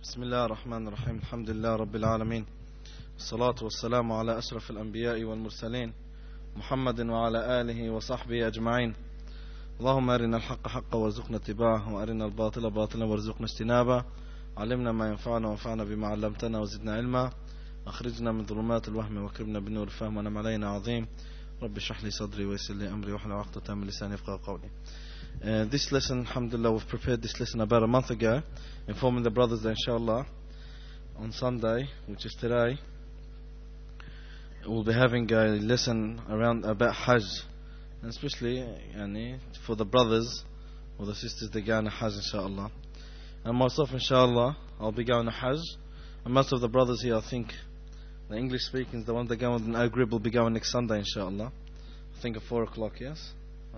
بسم الله الرحمن الرحيم الحمد لله رب العالمين الصلاة والسلام على أشرف الأنبياء والمرسلين محمد وعلى آله وصحبه أجمعين. اللهم أرنا الحق حقا وارزقنا اتباعه وأرنا الباطل باطلا وارزقنا اجتنابه. علمنا ما ينفعنا وانفعنا بما علمتنا وزدنا علما. أخرجنا من ظلمات الوهم وكرمنا بالنور الفهم ونعم علينا عظيم. رب اشرح لي صدري ويسر لي أمري واحلل عقدة من لساني يفقهوا قولي. This lesson, alhamdulillah, we've prepared this lesson about a month ago, informing the brothers that inshallah on Sunday, which is today, we'll be having a lesson around about Hajj, and especially for the brothers or the sisters that go on Hajj, inshallah. And myself, inshallah, I'll be going to Hajj, and most of the brothers here, I think the English speaking, the ones that go on the Aghrib, will be going next Sunday, inshallah. I think at 4 o'clock, yes.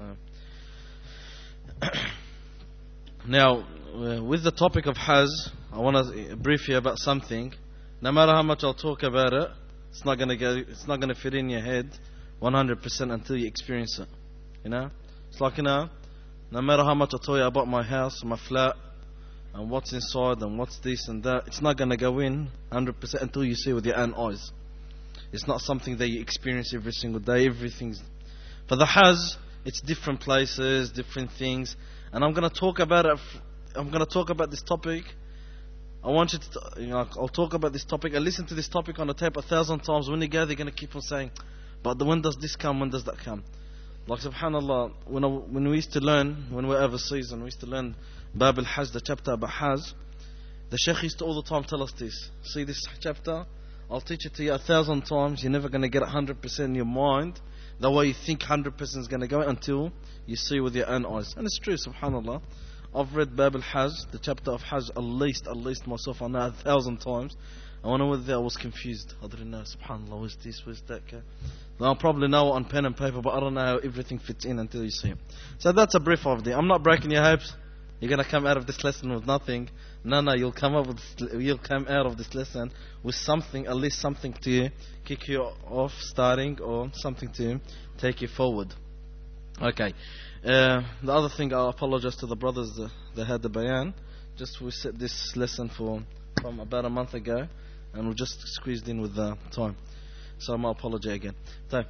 Now, with the topic of Hajj, I want to brief you about something. No matter how much I'll talk about it, it's not going to fit in your head 100% until you experience it. It's like no matter how much I tell you about my house, my flat, and what's inside, and what's this and that, it's not going to go in 100% until you see with your own eyes. It's not something that you experience every single day. Everything's for the Hajj. It's different places, different things, and I'm going to talk about it. I'm going to talk about this topic. I want you to, I'll talk about this topic and listen to this topic on the tape 1,000 times. When you go, they're going to keep on saying, "But when does this come? When does that come?" Like subhanallah, when we used to learn, when we were overseas, and we used to learn Bab al-Hajj, the chapter about Hajj, the Shaykh used to all the time tell us this. See this chapter? I'll teach it to you 1,000 times. You're never going to get 100% in your mind. The way you think 100% is going to go until you see with your own eyes. And it's true, subhanallah. I've read Bab al-Hajj, the chapter of Hajj, at least myself, I know 1,000 times. And when I was there, I was confused. I didn't know, subhanallah, where's this, where's that? Now, I probably know it on pen and paper, but I don't know how everything fits in until you see it. So that's a brief of it. I'm not breaking your hopes. You're going to come out of this lesson with nothing. No, you'll come out of this lesson with something, at least something to kick you off starting, or something to take you forward. Okay. The other thing, I apologize to the brothers that had the bayan. We set this lesson from about a month ago, and we just squeezed in with the time. So my apology again. So,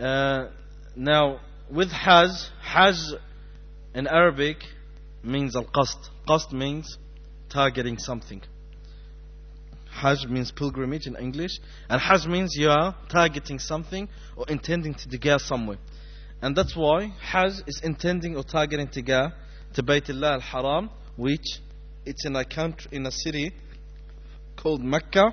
now, with Hajj in Arabic means al-qasd. Qasd means targeting something. Hajj means pilgrimage in English, and Hajj means you are targeting something or intending to go somewhere. And that's why Hajj is intending or targeting to go to Baytullah al-Haram, which it's in a city called Mecca,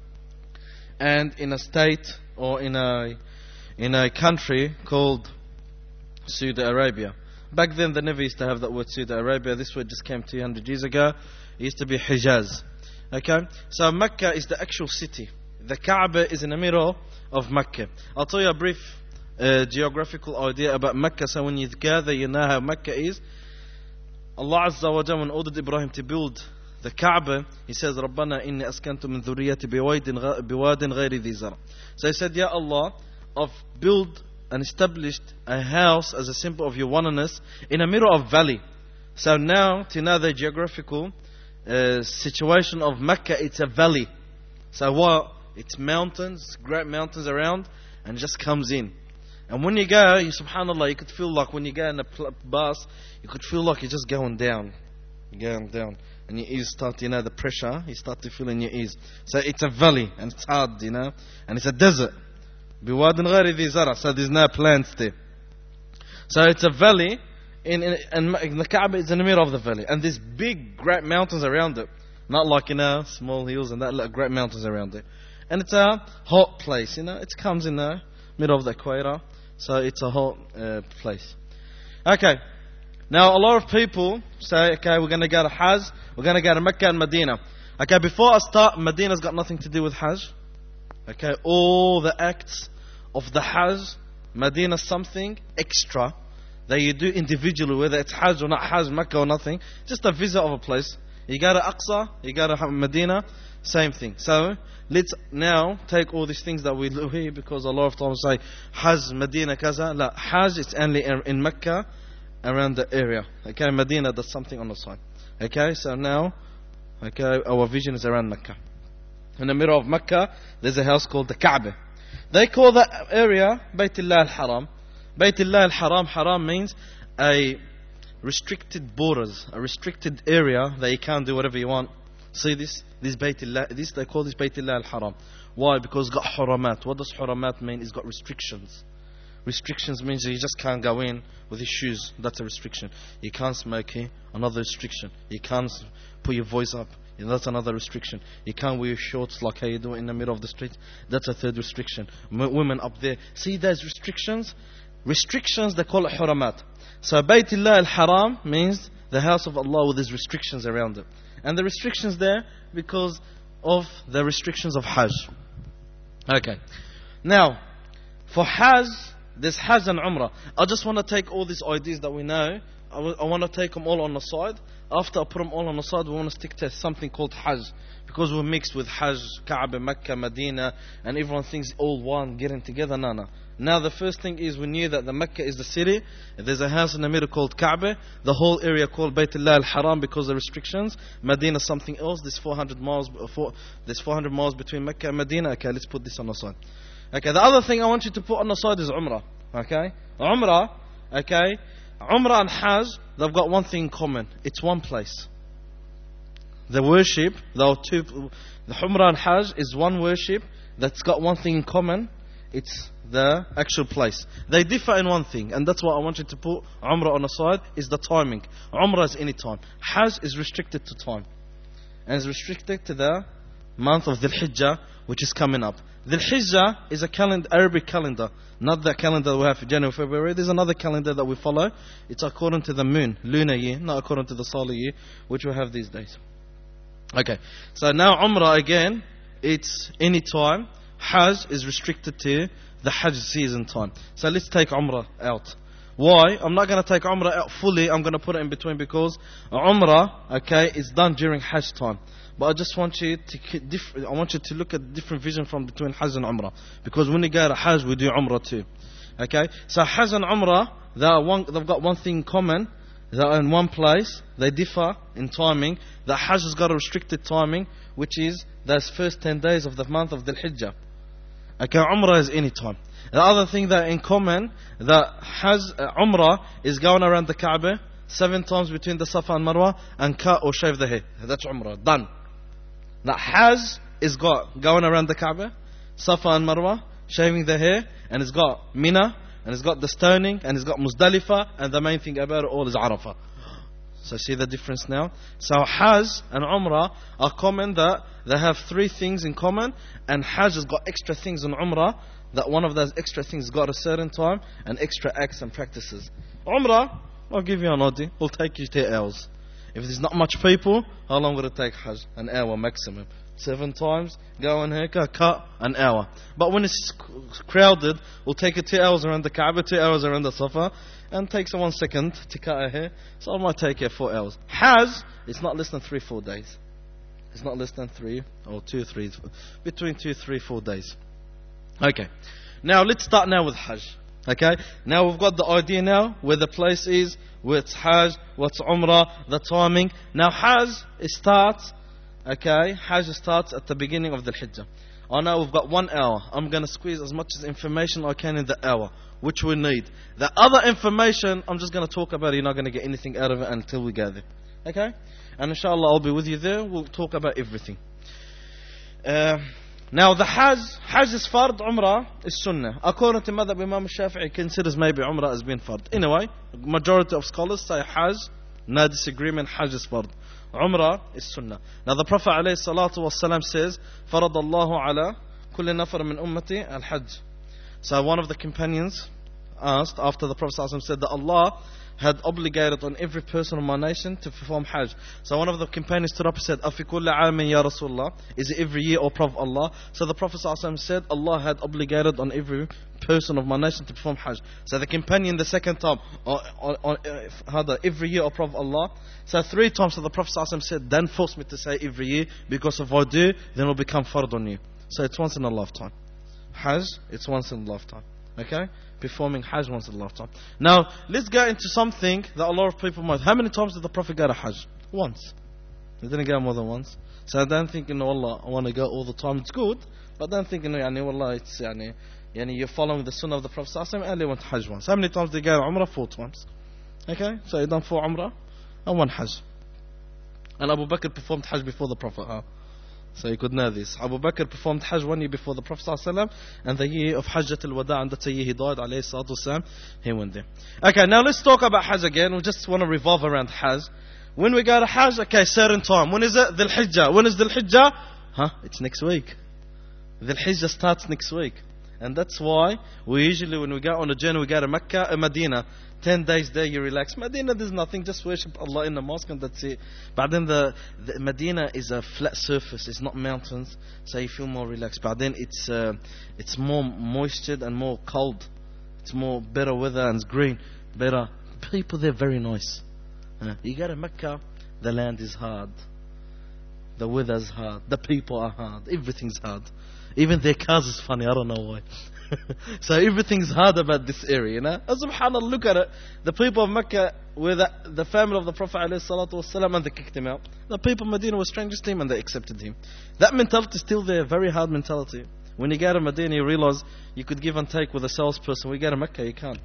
and in a state or in a country called Saudi Arabia. Back then they never used to have that word Saudi Arabia. This word just came 200 years ago. It used to be Hijaz. Okay, so Mecca is the actual city. The Kaaba is in the middle of Mecca. I'll tell you a brief geographical idea about Mecca, so when you gather, you know how Mecca is. Allah Azza wa Jalla, when ordered Ibrahim to build the Kaaba, he says, "Rabbana inni askantu min dhurriyyati biwadin ghayri dhi zara." So he said, "Ya Allah, I've built and established a house as a symbol of your oneness in the middle of valley." So now, to know the geographical situation of Mecca, it's a valley. So what? It's mountains, great mountains around, and it just comes in. And when you go, subhanallah, you could feel like when you go in a bus, you could feel like you're just going down. You're going down. And your ears start, the pressure, you start to feel in your ears. So it's a valley, and it's hard, and it's a desert. Biwadin ghayri dhi zara, so there's no plants there. So it's a valley, and the Kaaba is in the middle of the valley, and there's big, great mountains around it. Not like, small hills and that, like great mountains around it. And it's a hot place, it comes in the middle of the equator, so it's a hot place. Okay, now a lot of people say, okay, we're going to go to Hajj, we're going to go to Mecca and Medina. Okay, before I start, Medina's got nothing to do with Hajj. Okay, all the acts of the Hajj, Medina's something extra that you do individually, whether it's Hajj or not Hajj, Mecca or nothing. Just a visit of a place. You go to Aqsa, you go to Medina, same thing. So let's now take all these things that we do here, because a lot of times say Hajj, Medina, kaza. La, Hajj is only in Mecca, around the area. Okay, Medina does something on the side. Okay, so now Okay, our vision is around Mecca. In the middle of Mecca, there's a house called the Kaaba. They call that area Baytullah al-Haram. Baytullah al-Haram, Haram means a restricted borders, a restricted area that you can't do whatever you want. See this Baytullah, they call this Baytullah al-Haram. Why? Because it's got huramat. What does huramat mean? It's got restrictions. Restrictions means you just can't go in with your shoes. That's a restriction. You can't smoke here. Another restriction. You can't put your voice up. That's another restriction. You can't wear shorts like how you do in the middle of the street. That's a third restriction. Women up there. See, there's restrictions. Restrictions, they call it huramat. So Baytullah al-Haram means the house of Allah with these restrictions around it. And the restrictions there because of the restrictions of Hajj. Okay. Now, for Hajj, there's Hajj and Umrah. I just want to take all these ideas that we know. I want to take them all on the side. After I put them all on the side, we want to stick to something called Hajj. Because we're mixed with Hajj, Kaaba, Mecca, Medina, and everyone thinks all one, getting together. No. Now the first thing is we knew that the Mecca is the city. There's a house in the middle called Kaaba. The whole area called Baytullah al-Haram because of the restrictions. Medina something else. There's 400 miles between Mecca and Medina. Okay, let's put this on the side. Okay, the other thing I want you to put on the side is Umrah. Okay, Umrah. Okay, Umrah and Hajj, they've got one thing in common. It's one place. The worship, the Umrah and Hajj is one worship that's got one thing in common. It's the actual place. They differ in one thing, and that's why I want you to put Umrah on the side, is the timing. Umrah is any time. Hajj is restricted to time. And it's restricted to the month of Dhul Hijjah, which is coming up. Dhul Hijjah is a Arabic calendar. Not the calendar we have for January, February. There's another calendar that we follow. It's according to the moon, lunar year, not according to the solar year, which we have these days. Okay, so now Umrah again, it's any time. Hajj is restricted to the Hajj season time. So let's take Umrah out. Why? I'm not going to take Umrah out fully. I'm going to put it in between because Umrah, okay, is done during Hajj time. But I just want you to look at different vision from between Hajj and Umrah. Because when you go to Hajj, we do Umrah too. Okay? So Hajj and Umrah, they've got one thing in common. They're in one place. They differ in timing. The Hajj has got a restricted timing, which is those first 10 days of the month of Dhul Hijjah. Okay, Umrah is any time. The other thing that in common, that Hajj, Umrah is going around the Kaaba 7 times between the Safa and Marwa and cut or shave the hair. That's Umrah, done. Now Hajj is got going around the Kaaba, Safa and Marwa, shaving the hair, and it's got Mina, and it's got the stoning, and it's got Muzdalifah, and the main thing about it all is Arafah. So see the difference now? So Hajj and Umrah are common, that they have 3 things in common, and Hajj has got extra things in Umrah, that one of those extra things got a certain time, and extra acts and practices. Umrah, I'll give you an idea, will take you 2 hours. If there's not much people, how long will it take Hajj? An hour maximum. 7 times, go and haircut, cut, an hour. But when it's crowded, it'll take you 2 hours around the Kaaba, 2 hours around the Safa, and takes 1 second to cut a hair. So it might take you 4 hours. Hajj, it's not less than 3-4 days. It's not less than 3 or 2, 3, between 2, 3, 4 days. Okay. Now let's start now with Hajj. Okay. Now we've got the idea now where the place is, what's Hajj, what's Umrah, the timing. Now Hajj starts. Okay, Hajj starts at the beginning of the Hijjah. I know we've got 1 hour. I'm going to squeeze as much as information I can in the hour, which we need. The other information, I'm just going to talk about it. You're not going to get anything out of it until we go there. Okay? And inshallah, I'll be with you there. We'll talk about everything. Now the Hajj is fard, Umrah is Sunnah. According to Madhab Imam Shafi'i, considers maybe Umrah as being fard. Anyway, majority of scholars say Hajj, no disagreement, Hajj is fard. Umrah is Sunnah. Now the Prophet ﷺ says, فرض الله على كل نفر من أمتي الحج. So one of the companions asked, after the Prophet ﷺ said that Allah had obligated on every person of my nation to perform Hajj. So one of the companions stood up and said, أَفِي كُلِّ عَامٍ يَا رَسُولَ اللَّهِ, is it every year, O Prophet of Allah? So the Prophet ﷺ said, Allah had obligated on every person of my nation to perform Hajj. So the companion the second time, every year, O Prophet of Allah. So 3 times, so the Prophet ﷺ said, don't force me to say every year, because if I do, then it will become fard on you. So it's once in a lifetime. Hajj, it's once in a lifetime. Okay? Performing Hajj once in a lifetime. Now, let's go into something that a lot of people might. How many times did the Prophet go to Hajj? Once. He didn't go more than once. So I don't think, wallah, I want to go all the time. It's good, but don't think, wallah, it's, you're following the sunnah of the Prophet sallallahu alaihi wasallam. Only went to Hajj once. How many times did he go Umrah? 4 times. Okay, so he done 4 Umrah and 1 Hajj. And Abu Bakr performed Hajj before the Prophet. So you could know this. Abu Bakr performed Hajj 1 year before the Prophet ﷺ, and the year of Hajjat al-Wada', and that's the year he died, alayhi salatu wasalam, he went there. Okay, now let's talk about Hajj again. We just want to revolve around Hajj. When we go to Hajj, okay, certain time. When is it? Dhul Hijjah. When is Dhul Hijjah? It's next week. Dhul Hijjah starts next week. And that's why we usually, when we go on a journey, we go to Mecca and Medina. 10 days there, you relax. Medina, there's nothing. Just worship Allah in the mosque and that's it. But then the Medina is a flat surface. It's not mountains. So you feel more relaxed. But then it's more moisture and more cold. It's more better weather and it's green. Better. People there very nice. You go to Mecca, the land is hard. The weather's hard. The people are hard. Everything's hard. Even their cars is funny. I don't know why. So everything's hard about this area, And subhanAllah, look at it. The people of Mecca were the family of the Prophet ﷺ, and they kicked him out. The people of Medina were strangers to him and they accepted him. That mentality is still there. Very hard mentality. When you go to Medina, you realize you could give and take with a salesperson. When you go to Mecca, you can't.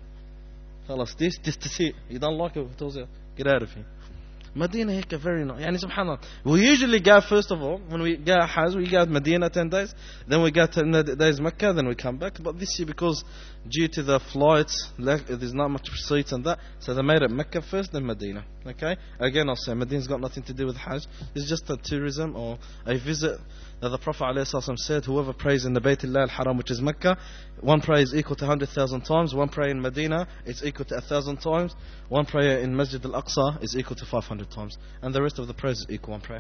This to see. You don't like it. He tells you, get out of here. Medina هيك very nice. يعني subhanallah. We usually go, first of all, when we go Hajj, we go to Medina 10 days, then we go 10 days Mecca, then we come back. But this year, because due to the flights, there's not much seats and that, so they made it Mecca first, then Medina. Okay? Again, I'll say, Medina's got nothing to do with Hajj. It's just a tourism or a visit that the Prophet ﷺ said, whoever prays in the Baytullah al-Haram, which is Mecca, 1 prayer is equal to 100,000 times. 1 prayer in Medina is equal to 1,000 times. 1 prayer in Masjid al-Aqsa is equal to 500 times. And the rest of the prayers is equal 1 prayer.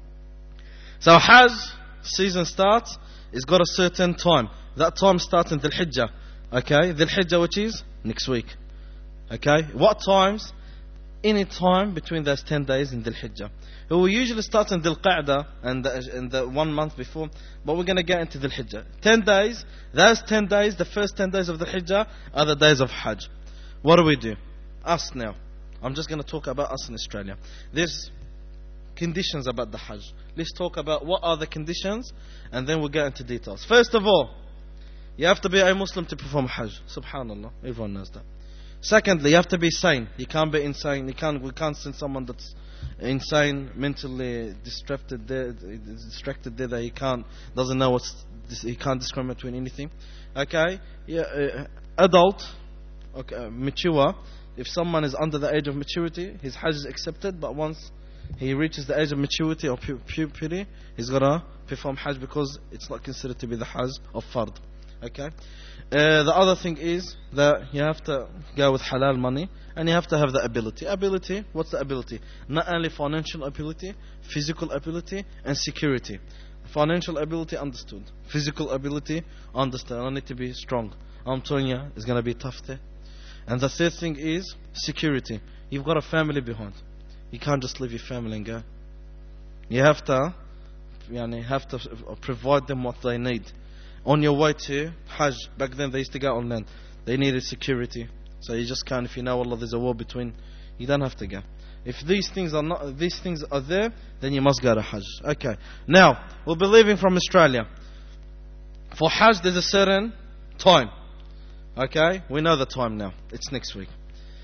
So Hajj season starts, it's got a certain time. That time starts in Dhul Hijjah. Okay, Dhul Hijjah, which is next week. Okay, what times? Any time between those 10 days in Dhul Hijjah. We usually start in Dhul Qa'dah and the 1 month before, but we're going to get into Dhul Hijjah. 10 days, those 10 days, the first 10 days of Dhul Hijjah are the days of Hajj. What do? Us now. I'm just going to talk about us in Australia. There's conditions about the Hajj. Let's talk about what are the conditions and then we'll get into details. First of all, you have to be a Muslim to perform Hajj. Subhanallah. Everyone knows that. Secondly, you have to be sane. You can't be insane. We can't send someone that's insane, mentally distracted there that doesn't know he can't discriminate between anything. Okay? Yeah, adult, okay, mature. If someone is under the age of maturity, his Hajj is accepted, but once he reaches the age of maturity or puberty, he's got to perform Hajj because it's not considered to be the Hajj of Fard. Okay? The other thing is that you have to go with halal money and you have to have the ability. Ability, what's the ability? Not only financial ability, physical ability and security. Financial ability, understood. Physical ability, understood. I need to be strong. I'm telling you, it's going to be tough there. And the third thing is security. You've got a family behind. You can't just leave your family and go. You have to provide them what they need. On your way to Hajj, back then they used to go on land. They needed security. So you just can't, if you know Allah, there's a war between, you don't have to go. If these things are there, then you must go to Hajj. Okay. Now, we'll be leaving from Australia. For Hajj, there's a certain time. Okay? We know the time now. It's next week.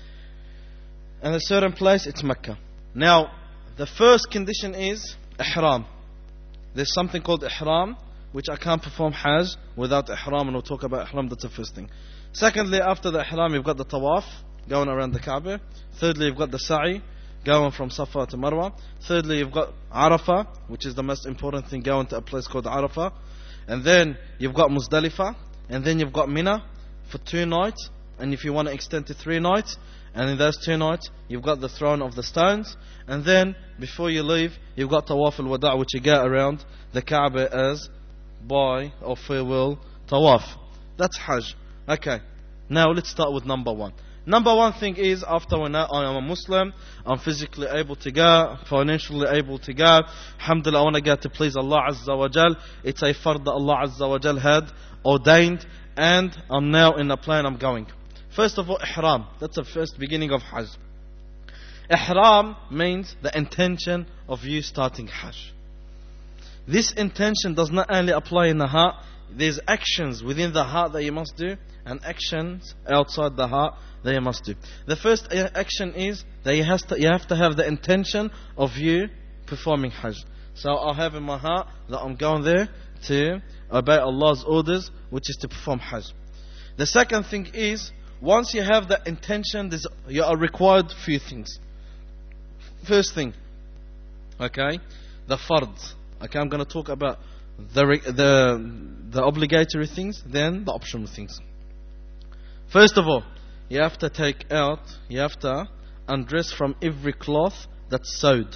And a certain place, it's Mecca. Now, the first condition is Ihram. There's something called Ihram, which I can't perform Hajj without Ihram, and we'll talk about Ihram, that's the first thing. Secondly, after the Ihram, you've got the Tawaf, going around the Kaaba. Thirdly, you've got the Sa'i, going from Safa to Marwa. Thirdly, you've got Arafah, which is the most important thing, going to a place called Arafah. And then you've got Muzdalifah, and then you've got Mina for 2 nights, and if you want to extend to 3 nights, and in those 2 nights, you've got the throne of the stones, and then, before you leave, you've got Tawaf al-Wada', which you go around the Kaaba as bye or farewell Tawaf. That's Hajj. Okay, now let's start with number 1. Number 1 thing is, after when I am a Muslim, I'm physically able to go, financially able to go, alhamdulillah, I want to go to please Allah Azza wa Jal. It's a fard that Allah Azza wa Jal had ordained, and I'm now in a plane, I'm going. First of all, Ihram. That's the first beginning of Hajj. Ihram means the intention of you starting Hajj. This intention does not only apply in the heart. There's actions within the heart that you must do, and actions outside the heart that you must do. The first action is that you have to have the intention of you performing Hajj. So I'll have in my heart that I'm going there to obey Allah's orders, which is to perform Hajj. The second thing is, once you have the intention, you are required few things. First thing, okay, the fard. Okay, I'm going to talk about the obligatory things, then the optional things. First of all, you have to undress from every cloth that's sewed.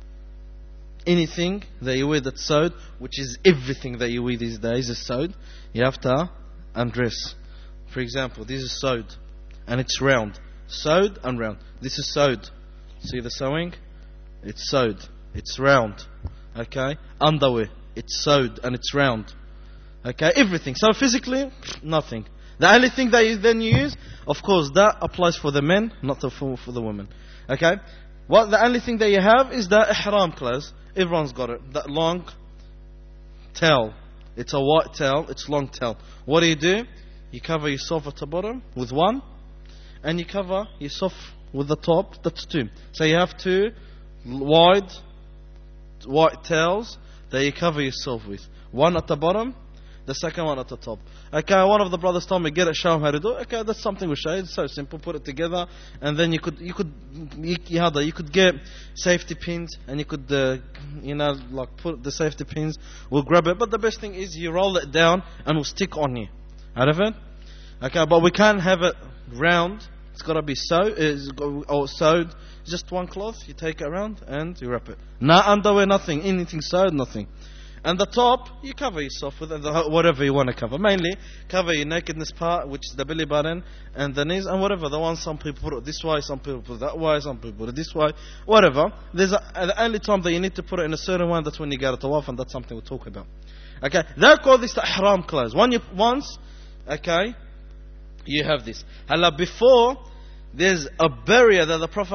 Anything that you wear that's sewed, which is everything that you wear these days is sewed, you have to undress. For example, this is sewed and it's round. Sewed and round. This is sewed. See the sewing? It's sewed. It's round. Okay? Underwear. It's sewed and it's round. Okay? Everything. So physically, nothing. The only thing that you then use, of course, that applies for the men, not for the women. Okay? The only thing that you have is the ihram clothes. Everyone's got it. That long towel. It's a white towel. It's long towel. What do? You cover yourself at the bottom with one, and you cover yourself with the top. That's two. So you have two wide white towels that you cover yourself with. One at the bottom, the second one at the top. Okay, one of the brothers told me, get it, show him how to do it. Okay, that's something we show you. It's so simple. Put it together, and then you could get safety pins, and you could put the safety pins. We'll grab it, but the best thing is you roll it down and we'll stick on you. Out of it. Okay, but we can't have it round. It's got to be sewed. It's just one cloth. You take it around and you wrap it. No underwear, nothing. Anything sewed, nothing. And the top, you cover yourself with whatever you want to cover. Mainly, cover your nakedness part, which is the belly button and the knees and whatever. The one, some people put it this way, some people put it that way, some people put it this way, whatever. The only time that you need to put it in a certain one, that's when you get a tawaf, and that's something we'll talk about. Okay, they call this the ihram clothes. Okay, you have this. Before, there's a barrier that the Prophet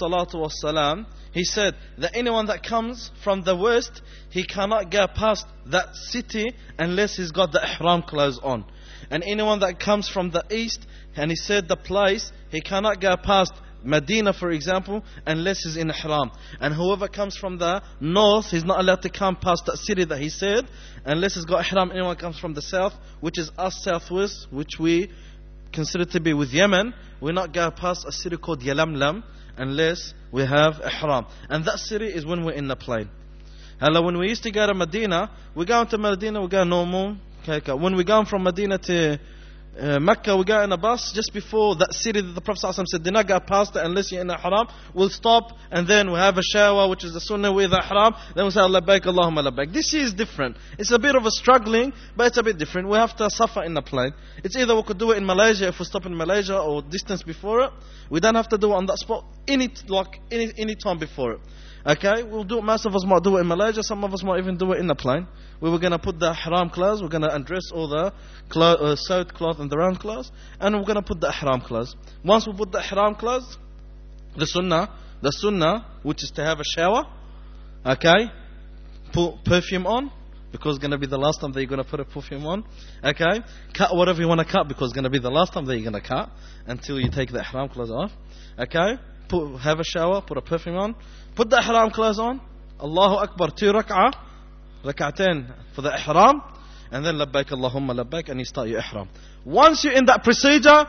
ﷺ, he said that anyone that comes from the west, he cannot get past that city unless he's got the ihram clothes on. And anyone that comes from the east, and he said the place, he cannot get past Medina, for example, unless he's in ihram. And whoever comes from the north, he's not allowed to come past that city that he said, unless he's got ihram. Anyone comes from the south, which is us southwest, which we consider to be with Yemen, we're not going past a city called Yalamlam unless we have ihram. And that city is when we're in the plane. When we used to go to Medina, we go into Medina, we go normal. When we go from Medina to Mecca, we go in a bus just before that city that the Prophet ﷺ said, do not go past it unless you're in ihram. We'll stop and then we have a shower, which is the sunnah with ihram. Then we say, labbaik, Allahumma labbaik. This year is different. It's a bit of a struggling, but it's a bit different. We have to suffer in the plane. It's either we could do it in Malaysia if we stop in Malaysia, or distance before it. We don't have to do it on that spot any time before it. Okay, we'll do it. Most of us might do it in Malaysia. Some of us might even do it in the plane. We were going to put the ihram clothes. We're going to undress all the sewed cloth and the round clothes, and we're going to put the ihram clothes. Once we put the ihram clothes, the sunnah, which is to have a shower. Okay, put perfume on, because it's going to be the last time that you're going to put a perfume on. Okay, cut whatever you want to cut, because it's going to be the last time that you're going to cut until you take the ihram clothes off. Okay, have a shower, put a perfume on. Put the ihram clothes on. Allahu Akbar, 2 rak'atain for the ihram, and then labbaik Allahumma labbaik, and you start your ihram. Once you're in that procedure,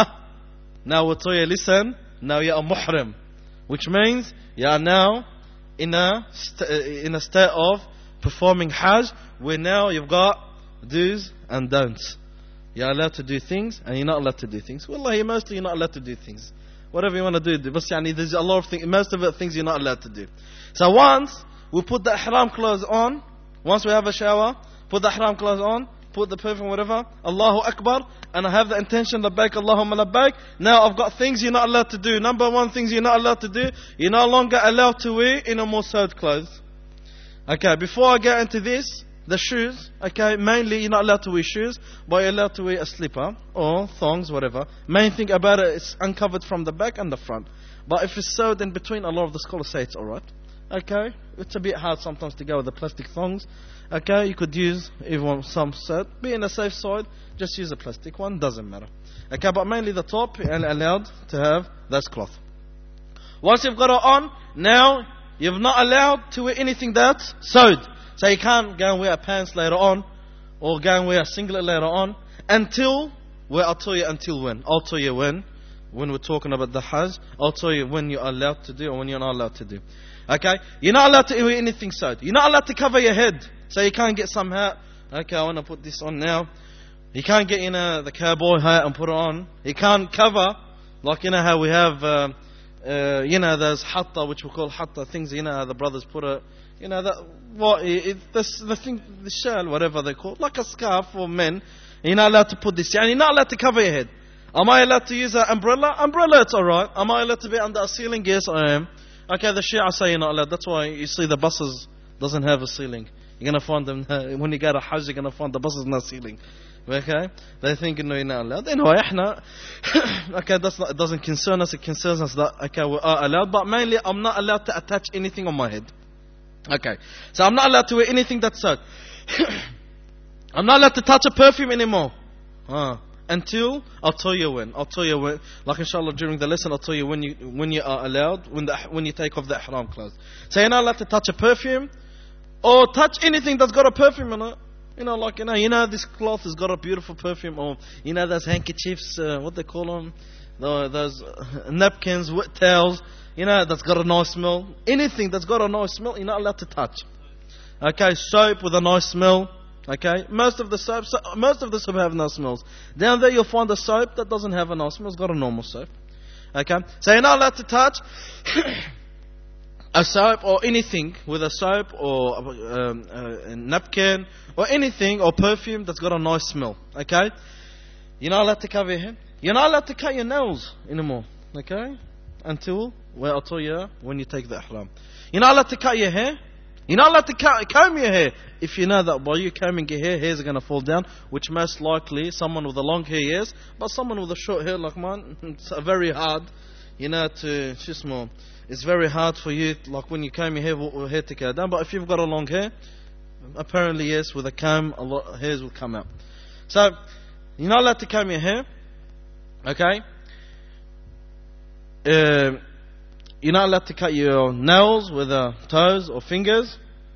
now we'll tell you, listen, now you're a muhrim, which means you are now in a state of performing Hajj, where now you've got do's and don'ts. You're allowed to do things, and you're not allowed to do things. Wallahi, mostly you're not allowed to do things. Whatever you want to do. But there's a lot of things, most of the things you're not allowed to do. So once we put the ihram clothes on, once we have a shower, put the ihram clothes on, put the perfume, whatever, Allahu Akbar, and I have the intention, labbaik Allahumma labbaik. Now I've got things you're not allowed to do. Number one, things you're not allowed to do, you're no longer allowed to wear in a more sewed clothes. Okay, before I get into this, the shoes, okay, mainly you're not allowed to wear shoes, but you're allowed to wear a slipper or thongs, whatever. Main thing about it is uncovered from the back and the front. But if it's sewed in between, a lot of the scholars say it's alright. Okay, it's a bit hard sometimes to go with the plastic thongs. Okay, you could use even some set. Be in a safe side, just use a plastic one, doesn't matter. Okay, but mainly the top and allowed to have that cloth. Once you've got it on, now you're not allowed to wear anything that's sewed. So you can't go and wear pants later on, or go and wear a singlet later on, until, well, I'll tell you until when. I'll tell you when we're talking about the Hajj. I'll tell you when you're allowed to do and when you're not allowed to do. Okay? You're not allowed to wear anything sewed. You're not allowed to cover your head. So you can't get some hat. Okay, I want to put this on now. You can't get the cowboy hat and put it on. You can't cover, like how we have, there's hatta, which we call hatta things. How the brothers put it. The thing, the shell, whatever they call it, like a scarf for men. You're not allowed to put this. You're not allowed to cover your head. Am I allowed to use an umbrella? Umbrella, it's alright. Am I allowed to be under a ceiling? Yes, I am. Okay, the Shia say you're not allowed. That's why you see the buses doesn't have a ceiling. You're going to find them, when you go to Hajj, you're going to find the buses not ceiling. Okay? They think, no, you're not allowed. Anyway, okay, it doesn't concern us. It concerns us that, okay, we are allowed. But mainly, I'm not allowed to attach anything on my head. Okay. So I'm not allowed to wear anything that's sewed. I'm not allowed to touch a perfume anymore. Until, I'll tell you when. Like inshallah during the lesson, I'll tell you when you are allowed, when you take off the ihram clothes. So you're not allowed to touch a perfume, or touch anything that's got a perfume in it. This cloth has got a beautiful perfume, or those handkerchiefs, what they call them, those napkins, wet towels, that's got a nice smell. Anything that's got a nice smell, you're not allowed to touch. Okay, soap with a nice smell. Okay, most of the soap have nice smells. Down there you'll find a soap that doesn't have a nice smell. It's got a normal soap. Okay, so you're not allowed to touch a soap or anything with a soap or a napkin or anything or perfume that's got a nice smell. Okay, you're not allowed to cover your head. You're not allowed to cut your nails anymore. Okay, until I'll tell you when you take the ihram. You're not allowed to cut your hair. You're not allowed to comb your hair. If you know that by you combing your hair, hairs are going to fall down, which most likely someone with a long hair, yes, but someone with a short hair like mine, it's very hard, it's very hard for you, like when you comb your hair to go down. But if you've got a long hair, apparently yes, with a comb, a lot of hairs will come out. So, you're not allowed to comb your hair, okay? You're not allowed to cut your nails with toes or fingers.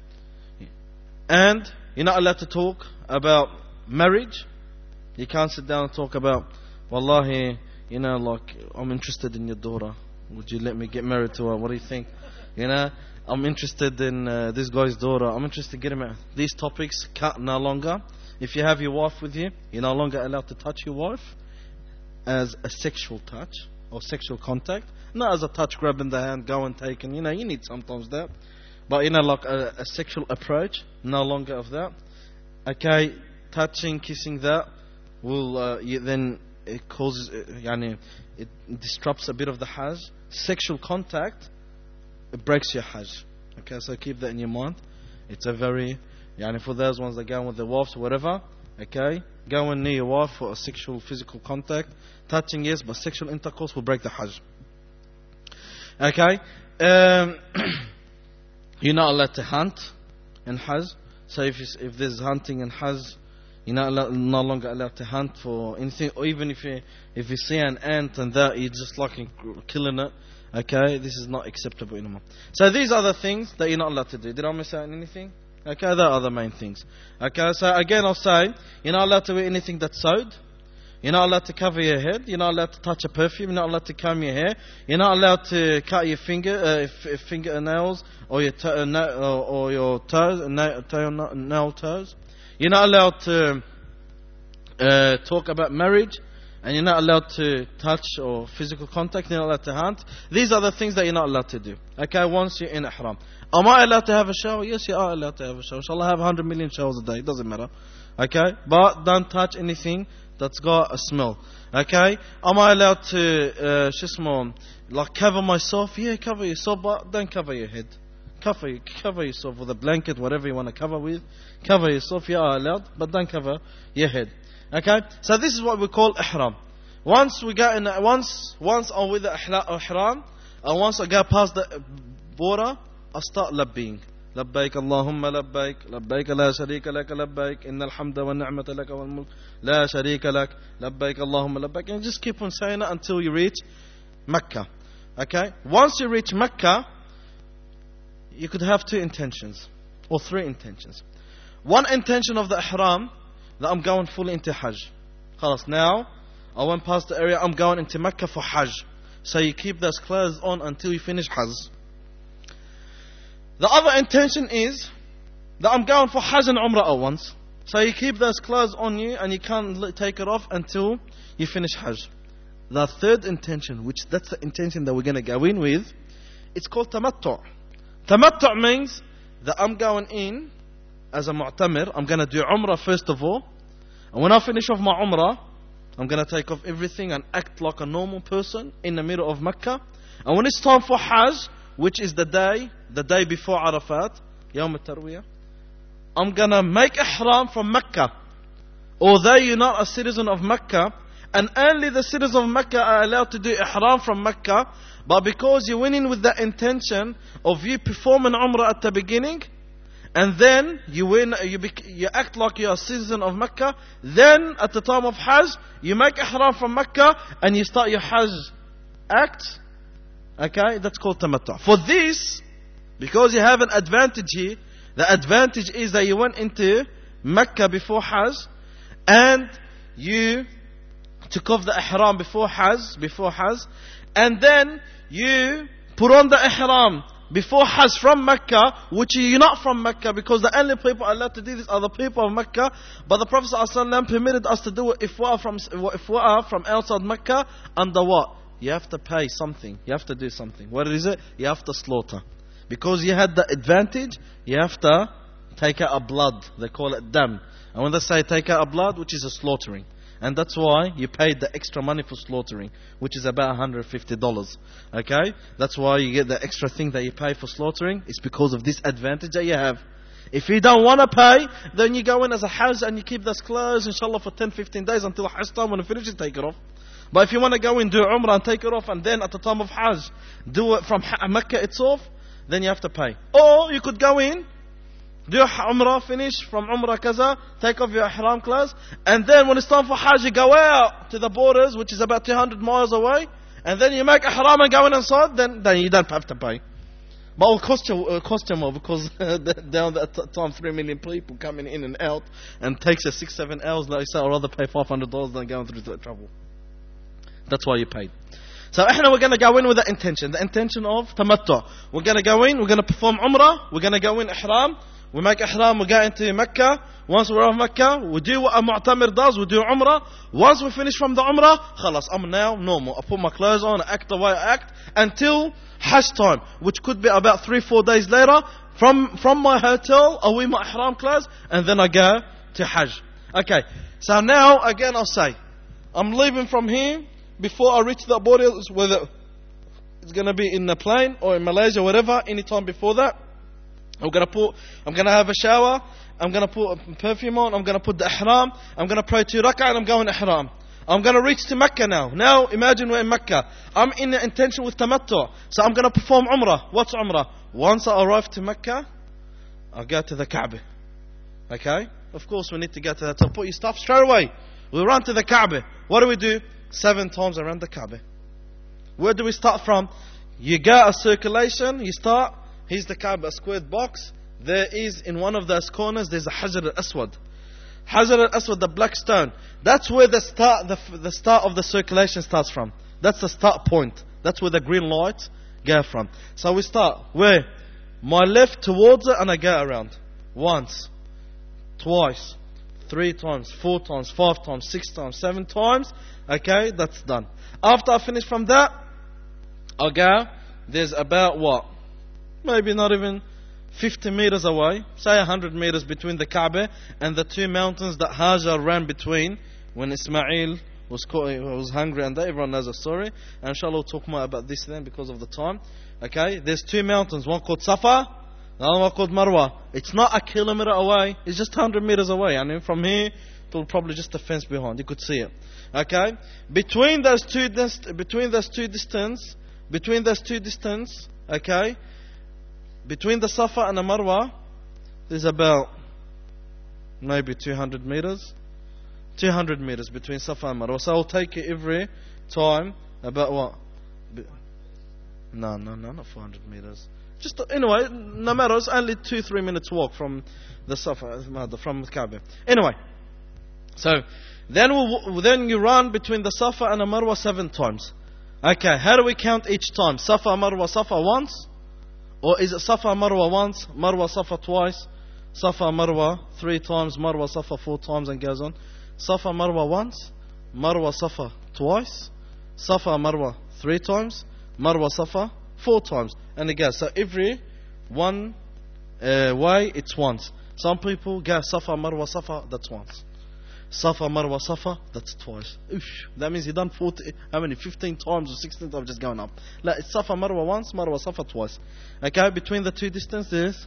And you're not allowed to talk about marriage. You can't sit down and talk about, Wallahi, I'm interested in your daughter. Would you let me get married to her? What do you think? I'm interested in this guy's daughter. I'm interested in getting married. These topics cut no longer. If you have your wife with you, you're no longer allowed to touch your wife as a sexual touch or sexual contact. Not as a touch, grabbing the hand, go and take, and you need sometimes that. But like a sexual approach, no longer of that. Okay, touching, kissing, that will then it causes, it disrupts a bit of the Hajj. Sexual contact, it breaks your Hajj. Okay, so keep that in your mind. It's a very, for those ones that go with their wives or whatever. Okay, going near your wife for a sexual, physical contact, touching, yes, but sexual intercourse will break the Hajj. Okay, you're not allowed to hunt in Hajj. So if there's hunting in Hajj, you're no longer allowed to hunt for anything. Or even if you see an ant and that, you're just like killing it. Okay, this is not acceptable anymore. So these are the things that you're not allowed to do. Did I miss out on anything? Okay, that are the main things. Okay, so again I'll say, you're not allowed to wear anything that's sewed. You're not allowed to cover your head. You're not allowed to touch a perfume. You're not allowed to comb your hair. You're not allowed to cut your fingernails or your toes, nail toes. You're not allowed to talk about marriage, and you're not allowed to touch or physical contact. You're not allowed to hunt. These are the things that you're not allowed to do. Okay, once you're in ihram. Am I allowed to have a shower? Yes, you are allowed to have a shower. Inshallah, have 100 million showers a day. It doesn't matter. Okay, but don't touch anything that's got a smell. Okay, am I allowed to cover myself? Yeah, cover yourself, but don't cover your head. Cover yourself with a blanket, whatever you want to cover with. Cover yourself, you are allowed, but don't cover your head. Okay, so this is what we call ihram. Once I'm with the ihram, And once I go past the border, I start labbeing. لبيك اللهم لبيك لبيك لا شريك لك لبيك إن الحمد والنعمة لك والملك لا شريك لك لبيك اللهم لبيك, and just keep on saying it until you reach Mecca. Okay? Once you reach Mecca, you could have two intentions or three intentions. One intention of the ihram, that I'm going fully into Hajj. خلاص, now I went past the area, I'm going into Mecca for Hajj. So you keep those clothes on until you finish Hajj. The other intention is that I'm going for Hajj and Umrah at once. So you keep those clothes on you and you can't take it off until you finish Hajj. The third intention, which that's the intention that we're going to go in with, it's called Tamattu'. Tamattu' means that I'm going in as a Mu'tamir. I'm going to do Umrah first of all. And when I finish off my Umrah, I'm going to take off everything and act like a normal person in the middle of Mecca. And when it's time for Hajj, which is the day before Arafat, Yawm al-Tarwiyah, I'm going to make ihram from Mecca. Although you're not a citizen of Mecca, and only the citizens of Mecca are allowed to do ihram from Mecca, but because you went in with the intention of you performing Umrah at the beginning, and then you act like you're a citizen of Mecca, then at the time of Hajj, you make ihram from Mecca, and you start your Hajj act. Okay, that's called Tamattu'. For this, because you have an advantage here, the advantage is that you went into Mecca before Hajj, and you took off the ihram before Hajj, and then you put on the ihram before Hajj from Mecca, which you're not from Mecca, because the only people allowed to do this are the people of Mecca. But the Prophet ﷺ permitted us to do it if we are from outside Mecca, under what? You have to pay something. You have to do something. What is it? You have to slaughter. Because you had the advantage, you have to take out a blood. They call it dam. And when they say take out a blood, which is a slaughtering. And that's why you paid the extra money for slaughtering, which is about $150. Okay? That's why you get the extra thing that you pay for slaughtering. It's because of this advantage that you have. If you don't want to pay, then you go in as a Hajj and you keep those clothes, inshallah, for 10-15 days until Hajj time. When you finish it, take it off. But if you want to go in, do Umrah and take it off, and then at the time of Hajj, do it from Mecca itself, then you have to pay. Or you could go in, do Umrah, finish from Umrah kaza, take off your ihram clothes, and then when it's time for Hajj, you go out to the borders, which is about 200 miles away, and then you make ihram and go in inside, then you don't have to pay. But it will cost you more, because down at that time 3 million people coming in and out, and takes you 6-7 hours, like you say, I'd rather pay $500 than going through that trouble. That's why you paid. So we're going to go in with the intention of Tamattu'. We're going to go in, we're going to perform Umrah, we're going to go in ihram, we make ihram, we go into Mecca. Once we're out of Mecca, we do what a Mu'tamir does, we do Umrah. Once we finish from the Umrah, khalas, I'm now normal. I put my clothes on, I act the way I act, until Hajj time, which could be about 3-4 days later. From my hotel, I wear my ihram clothes, and then I go to Hajj. Okay, so now again I'll say, I'm leaving from here. Before I reach the border, whether it's going to be in the plane or in Malaysia, whatever, any time before that, I'm going to have a shower, I'm going to put perfume on, I'm going to put the ihram, I'm going to pray 2 rak'ah, and I'm going ihram. I'm going to reach to Mecca now. Now imagine we're in Mecca. I'm in the intention with Tamattu'. So I'm going to perform Umrah. What's Umrah? Once I arrive to Mecca, I'll go to the Kaaba. Okay? Of course we need to go to that. So put your stuff straight away. We run to the Kaaba. What do? 7 times around the Kaaba. Where do we start from? You go a circulation, you start, here's the Kaaba, a squared box. There is, in one of those corners, there's a Hajar al-Aswad. Hajar al-Aswad, the black stone. That's where the start of the circulation starts from. That's the start point. That's where the green lights go from. So we start, where? My left towards it, and I go around. Once, twice, 3 times, 4 times, 5 times, 6 times, 7 times. Okay, that's done. After I finish from that, I'll go. There's about what? Maybe not even 50 meters away. Say 100 meters between the Kaaba and the 2 mountains that Hajar ran between when Ismail was hungry, and everyone knows the story. And inshallah we'll talk more about this then because of the time. Okay, there's 2 mountains, one called Safa, the other one called Marwa. It's not a kilometer away, it's just 100 meters away. And from here to probably just a fence behind, you could see it. Okay, between those two distance, between those two distance, okay, between the Safa and the Marwa, there's about maybe 200 meters. 200 meters between Safa and Marwa. So I'll take it every time about what? No, not 400 meters. Just anyway, no matter, it's only 2-3 minutes walk from the Safa, from the Kaaba. Anyway, so then you run between the Safa and the Marwa 7 times. Okay, how do we count each time? Safa, Marwa, Safa once? Or is it Safa, Marwa once, Marwa, Safa twice, Safa, Marwa 3 times, Marwa, Safa 4 times, and goes on? Safa, Marwa once, Marwa, Safa twice, Safa, Marwa 3 times, Marwa, Safa 4 times, and it goes. So every one way it's once. Some people go Safa, Marwa, Safa, that's once. Safa, Marwa, Safa, that's twice. Oof, that means you done 15 times or 16 times just going up. Like it's Safa, Marwa once, Marwa, Safa twice. Okay, between the two distances,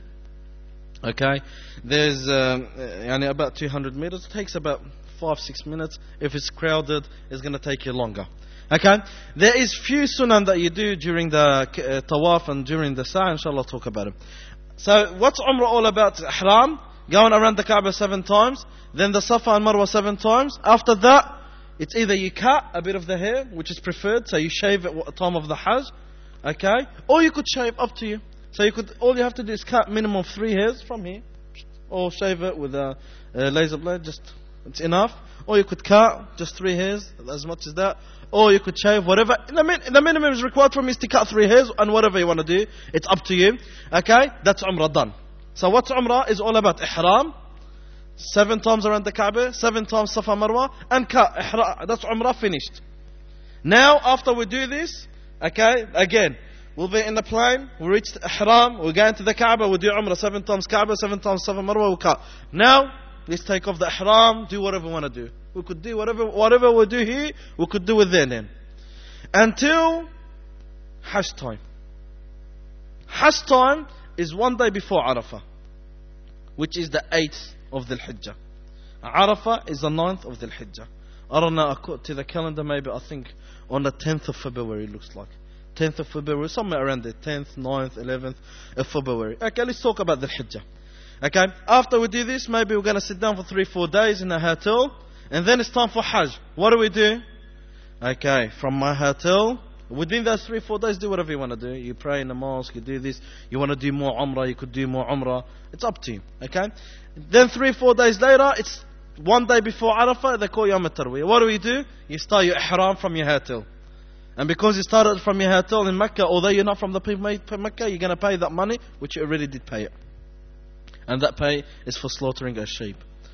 okay, there's about 200 meters. It takes about 5-6 minutes. If it's crowded, it's going to take you longer. Okay, there is few sunan that you do during the tawaf and during the sa'i. Inshallah, I'll talk about it. So, what's Umrah all about? Ihram, going around the Kaaba 7 times, then the Safa and Marwa 7 times. After that, it's either you cut a bit of the hair, which is preferred, so you shave at the time of the Hajj, okay, or you could shave, up to you. So all you have to do is cut minimum of 3 hairs from here, or shave it with a laser blade, just it's enough. Or you could cut just 3 hairs, as much as that. Or you could shave whatever. The minimum is required from you is to cut 3 hairs, and whatever you want to do, it's up to you. Okay, that's Umrah done. So what's Umrah is all about Ihram, 7 times around the Kaaba, 7 times Safa Marwa, and cut. That's Umrah finished. Now after we do this, okay, again, we'll be in the plane, we reach the Ihram, we go into the Kaaba, we do Umrah 7 times Kaaba, 7 times Safa Marwa, we cut. Now, let's take off the Ihram, do whatever we want to do. We could do whatever we do here, we could do it then. Until Hajj time. Hajj time is 1 day before Arafah, which is the 8th of Dhul Hijjah. Arafah is the 9th of Dhul Hijjah. I don't know, according to the calendar, maybe I think on the 10th of February it looks like. 10th of February, somewhere around there. 10th, 9th, 11th of February. Okay, let's talk about Dhul Hijjah. Okay, after we do this, maybe we're going to sit down for 3-4 days in a hotel, and then it's time for Hajj. What do? Okay, from my hotel, within those 3-4 days, do whatever you want to do. You pray in the mosque, you do this. You want to do more Umrah, you could do more Umrah. It's up to you. Okay, then 3-4 days later, it's 1 day before Arafah, they call Yawm al-Tarwiyah. What do? You start your Ihram from your hotel. And because you started from your hotel in Mecca, although you're not from the people of Mecca, you're going to pay that money, which you already did pay it. And that pay is for slaughtering a sheep.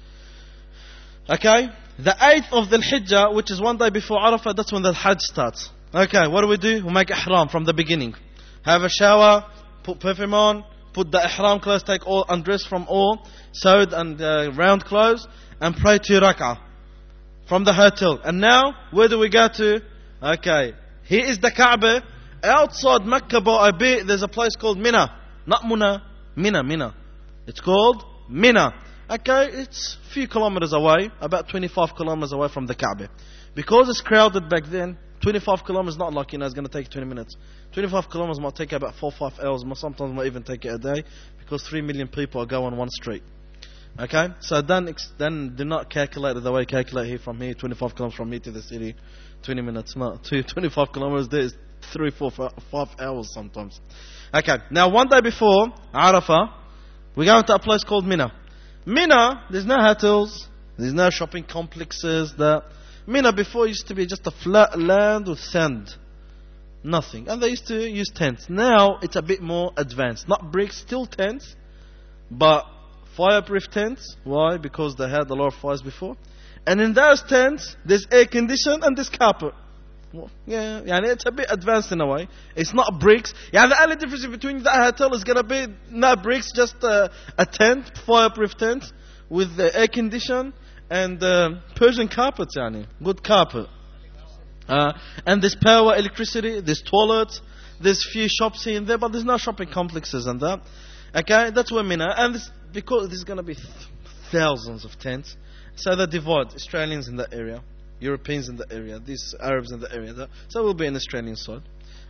Okay, the 8th of Dhul Hijjah, which is 1 day before Arafah, that's when the Hajj starts. Okay, what do? We make Ihram from the beginning. Have a shower, put perfume on, put the Ihram clothes, take all, undress from all, sewed and round clothes, and pray 2 rak'ah from the hotel. And now, where do we go to? Okay, here is the Kaaba. Outside Mecca by a bit, there's a place called Mina. Not Muna, Mina. It's called Mina. Okay, it's a few kilometers away, about 25 kilometers away from the Kaaba. Because it's crowded back then, 25 kilometers not like, it's going to take 20 minutes. 25 kilometers might take about 4-5 hours, sometimes might even take it a day, because 3 million people are going on one street. Okay, so then do not calculate it the way you calculate here from here, 25 kilometers from here to the city, 20 minutes, no, 25 kilometers there is 3, 4, 5 hours sometimes. Okay, now 1 day before Arafah, we go to a place called Mina. Mina, there's no hotels, there's no shopping complexes. Mina before used to be just a flat land with sand. Nothing. And they used to use tents. Now it's a bit more advanced. Not bricks, still tents, but fireproof tents. Why? Because they had a lot of fires before. And in those tents, there's air condition and there's carpet. Yeah, it's a bit advanced in a way. It's not bricks. Yeah, the only difference between that hotel is going to be not bricks, just a tent, fireproof tent with air condition and Persian carpets, good carpet. And there's power, electricity, there's toilets, there's few shops here and there, but there's no shopping complexes and that. Okay, that's where Mina. And because there's going to be thousands of tents, so they divide Australians in that area, Europeans in the area, these Arabs in the area. So we'll be in the Australian side.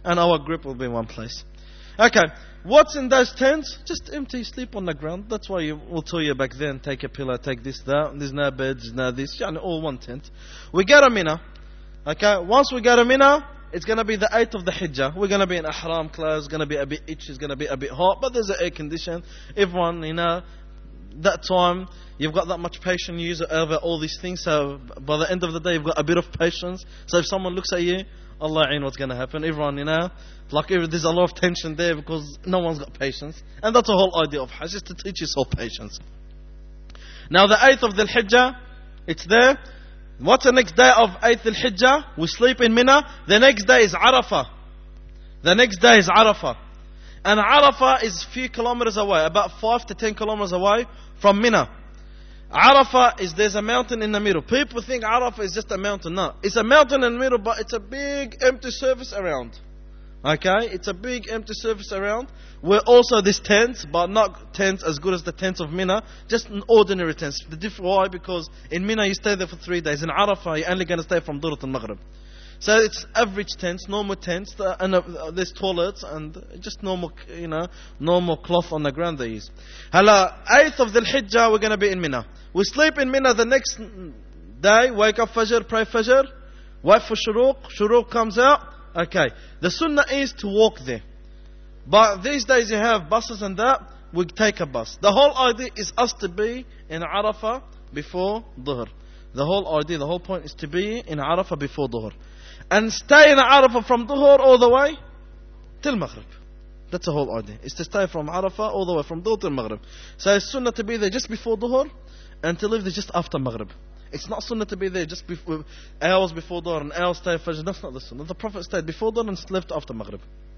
and our group will be in one place. Okay, what's in those tents? Just empty, sleep on the ground. That's why we'll tell you back then, take a pillow, take this, that. There's no beds, no this, all one tent. We go to Mina. Okay, once we go to Mina, it's going to be the 8th of the Hijjah. We're going to be in ihram clothes, going to be a bit itchy, it's going to be a bit hot, but there's an air condition. Everyone, that time, you've got that much patience, you use it over all these things, so by the end of the day, you've got a bit of patience. So if someone looks at you, Allah ain't what's going to happen. Everyone, there's a lot of tension there because no one's got patience. And that's the whole idea of Hajj, is to teach yourself patience. Now the 8th of the Hijjah, it's there. What's the next day of 8th al-Hijjah? We sleep in Mina. The next day is Arafah. And Arafah is a few kilometers away, about 5 to 10 kilometers away from Mina. Arafah there's a mountain in the middle. People think Arafah is just a mountain. No, it's a mountain in the middle, but it's a big empty surface around. Okay, it's a big empty surface around. Where also there's tents, but not tents as good as the tents of Mina. Just an ordinary tents. Why? Because in Mina you stay there for 3 days. In Arafah you're only going to stay from Dhuhr to Maghrib. So it's average tents, normal tents, and there's toilets and just normal, normal cloth on the ground they use. 8th of the Hijjah we're going to be in Mina. We sleep in Mina the next day, wake up Fajr, pray Fajr, wait for Shuruq. Shuruq comes out. Okay, the sunnah is to walk there. But these days you have buses and that, we take a bus. The whole idea is us to be in Arafah before Dhuhr. The whole point is to be in Arafah before Dhuhr. And stay in Arafah from Dhuhr all the way till Maghrib. That's the whole idea. Is to stay from Arafah all the way from Dhuhr till Maghrib. So it's sunnah to be there just before Dhuhr and to leave there just after Maghrib. It's not sunnah to be there just hours before Dhuhr and hours stay Fajr. That's not the sunnah. The Prophet stayed before Dhuhr and left after Maghrib.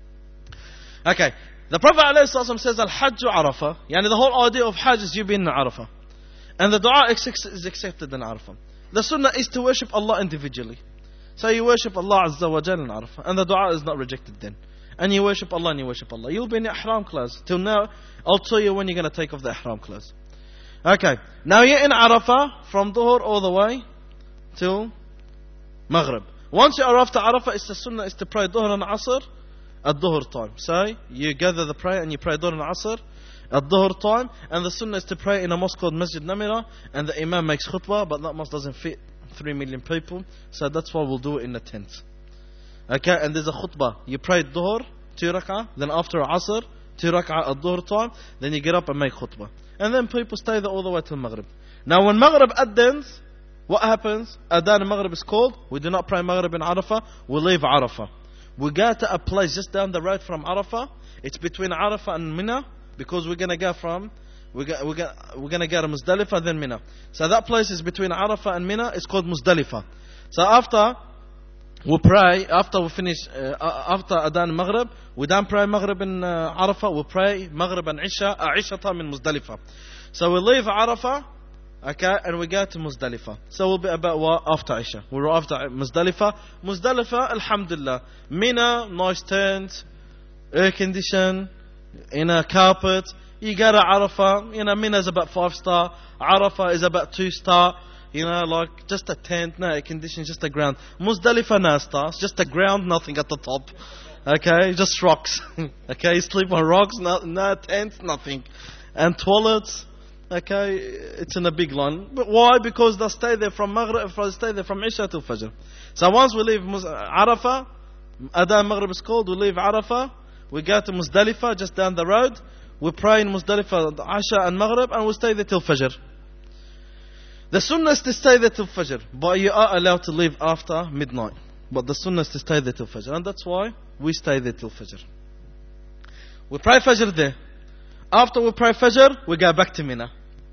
Okay. The Prophet ﷺ says, Al-Hajj Arafah. Yani the whole idea of Hajj is you being in Arafah. And the dua is accepted in Arafah. The sunnah is to worship Allah individually. So you worship Allah Azza wa Jal in Arafah. And the dua is not rejected then. And you worship Allah and you worship Allah. You'll be in ihram clothes. Till now, I'll tell you when you're going to take off the ihram clothes. Okay. Now you're in Arafah from Dhuhr all the way till Maghrib. Once you arrive to Arafah, it's the sunnah is to pray Dhuhr and Asr at Dhuhr time. So you gather the prayer and you pray Dhuhr and Asr at Dhuhr time. And the sunnah is to pray in a mosque called Masjid Namira. And the Imam makes khutbah, but that mosque doesn't fit 3 million people. So that's why we'll do it in the tent. Okay, and there's a khutbah. You pray Dhuhr, 2 rak'ah. Then after Asr, 2 rak'ah at Dhuhr time. Then you get up and make khutbah. And then people stay there all the way till Maghrib. Now when Maghrib adans, what happens? Adhan Maghrib is called. We do not pray Maghrib in Arafah. We leave Arafah. We go to a place just down the road from Arafah. It's between Arafah and Mina. Because we're going to go we're going to go to Muzdalifah, then Mina. So that place is between Arafah and Mina. It's called Muzdalifah. So after we pray, after we finish, after Adhan Maghrib, we don't pray Maghrib in Arafah. We pray Maghrib and Isha time in Muzdalifah. So we leave Arafah, okay, and we go to Muzdalifah. So we'll be about what? After Isha. We're after Muzdalifah. Muzdalifah, Alhamdulillah. Mina, nice tent, air condition, in a carpet. You go to Arafah, Mina is about 5-star. Arafah is about 2-star. Like just a tent, no air condition, just a ground. Muzdalifah, no stars, just a ground, nothing at the top. Okay, just rocks. Okay, sleep on rocks, no tents, nothing. And toilets, okay, it's in a big line. But why? Because they stay there from Maghrib, they stay there from Isha till Fajr. So once we leave Arafah, Adhan Maghrib is called, we leave Arafah, we go to Muzdalifah, just down the road. We pray in Muzdalifah, Isha and Maghrib, and we stay there till Fajr. The sunnah is to stay there till Fajr, but you are allowed to leave after midnight. But the sunnah is to stay there till Fajr, and that's why we stay there till Fajr. We pray Fajr there. After we pray Fajr, we go back to Mina.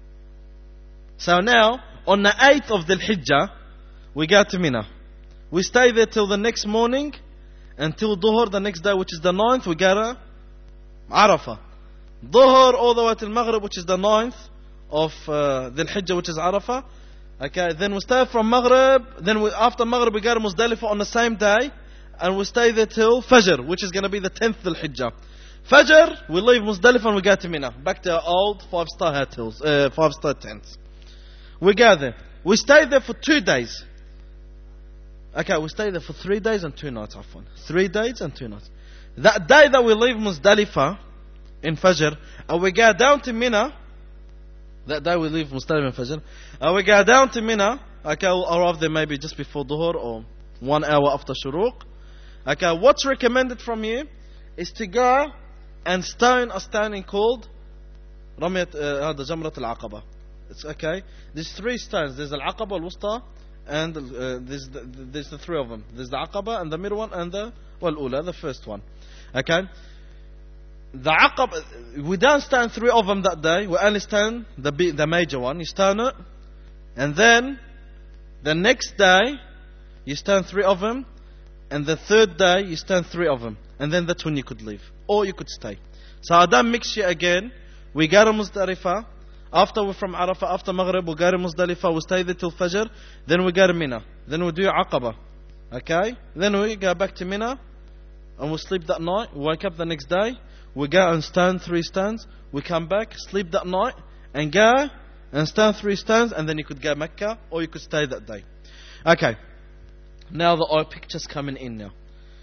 So now, on the 8th of the Hijjah, we go to Mina. We stay there till the next morning, until Dhuhr, the next day, which is the 9th, we go to Arafah. Dhuhr all the way till Maghrib, which is the 9th of the Hijjah, which is Arafah. Okay, then we stay from Maghrib. Then after Maghrib we go to Muzdalifah on the same day, and we stay there till Fajr, which is going to be the 10th of Hijjah. Fajr, we leave Muzdalifah and we go to Mina, back to our old 5-star hotels, 5-star tents. We go there. We stay there for 2 days. Okay, we stay there for 3 days and 2 nights. 3 days and 2 nights. That day that we leave Muzdalifah in Fajr, and we go down to Mina, that day we leave Muzdalifah in Fajr, and we go down to Mina, okay, or arrive there maybe just before Dhuhr or 1 hour after Shuruq. Okay, what's recommended from you is to go and stone a stoning called Ramyat Jamrat al-Aqaba. It's okay. There's 3 stones. There's al-Aqaba, al-Wusta, and there's the 3 of them. There's the Aqaba and the middle one and the Ula, the first one. Okay. The Aqaba, we don't stone 3 of them that day. We only stone the major one. You stone it, and then the next day you stone 3 of them, and the third day you stone 3 of them, and then that's when you could leave or you could stay. So I don't mix you again. We go to Muzdalifah. After we're from Arafah, after Maghrib, we go to Muzdalifah, we stay there till Fajr. Then we go to Mina. Then we do Aqaba. Okay? Then we go back to Mina, and we sleep that night. We wake up the next day. We go and stone 3 stones. We come back, sleep that night, and go and stone 3 stones, and then you could go Mecca, or you could stay that day. Okay. Now the picture's coming in now.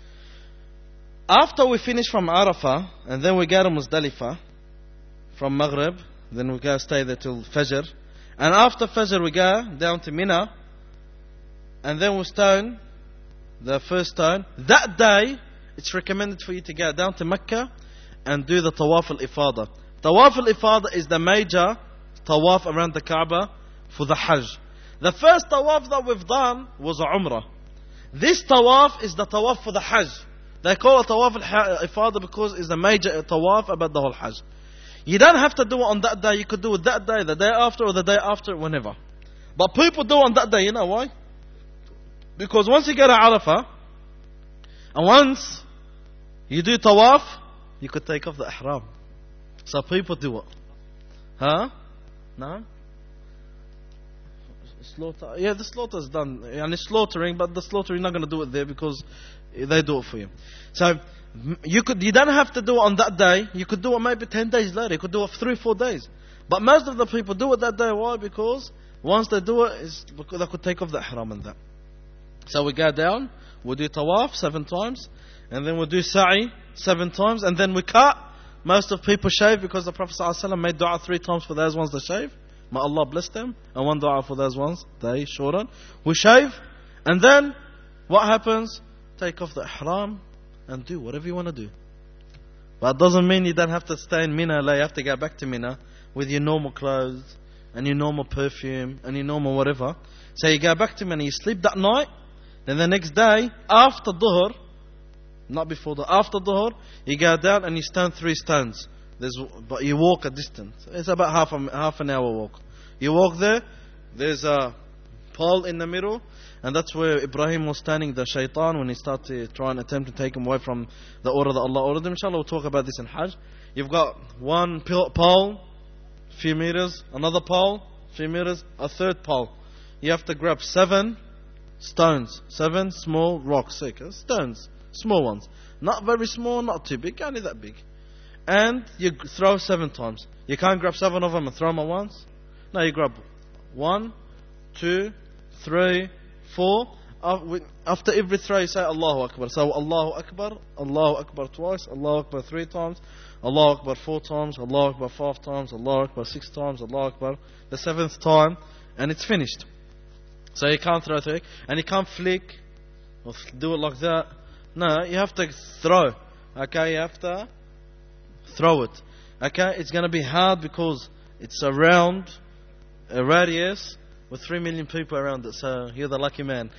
After we finish from Arafah, and then we go to Muzdalifah, from Maghrib, then we go stay there till Fajr. And after Fajr we go down to Mina, and then we stone the first stone. That day, it's recommended for you to go down to Mecca and do the Tawaf al-Ifada. Tawaf al-Ifada is the major Tawaf around the Kaaba for the Hajj. The first Tawaf that we've done was a Umrah. This Tawaf is the Tawaf for the Hajj. They call it Tawaf al-Ifada because it's the major Tawaf about the whole Hajj. You don't have to do it on that day. You could do it that day, the day after, or the day after, whenever. But people do it on that day. You know why? Because once you get to Arafah, and once you do Tawaf, you could take off the Ihram. So people do it. Huh? No? Slaughter. Yeah, the slaughter is done. And it's slaughtering, but the slaughter you're not going to do it there because they do it for you. So you don't have to do it on that day. You could do it maybe 10 days later. You could do it 3-4 days. But most of the people do it that day. Why? Because once they do it, they could take off the ihram and that. So we go down, we do tawaf 7 times, and then we do sa'i 7 times, and then we cut. Most of people shave because the Prophet ﷺ made dua 3 times for those ones that shave. May Allah bless them. And 1 dua for those ones they shorten. We shave, and then what happens? Take off the ihram and do whatever you want to do. But it doesn't mean you don't have to stay in Mina. You have to go back to Mina with your normal clothes and your normal perfume and your normal whatever. So you go back to Mina, you sleep that night, then the next day after Dhuhr, not before the after Dhuhr, you go down and you stone 3 stones. But you walk a distance. It's about half an hour walk. You walk there. There's a pole in the middle, and that's where Ibrahim was standing, the shaitan, when he started trying to attempt to take him away from the order that Allah ordered him. Inshallah, we'll talk about this in Hajj. You've got 1 pole, few meters, another pole, few meters, a 3rd pole. You have to grab 7 stones, 7 small rocks, stones, small ones, not very small, not too big, only that big. And you throw 7 times. You can't grab 7 of them and throw them at once. No, you grab 1, 2, 3, 4. After every throw you say Allahu Akbar. So Allahu Akbar twice, Allahu Akbar 3 times, Allahu Akbar 4 times, Allahu Akbar 5 times, Allahu Akbar 6 times, Allahu Akbar the 7th time, and it's finished. So you can't throw 3, and you can't flick or do it like that. No, you have to throw. Okay, you have to throw it. Okay, it's going to be hard because it's around a radius with 3 million people around it, so you're the lucky man.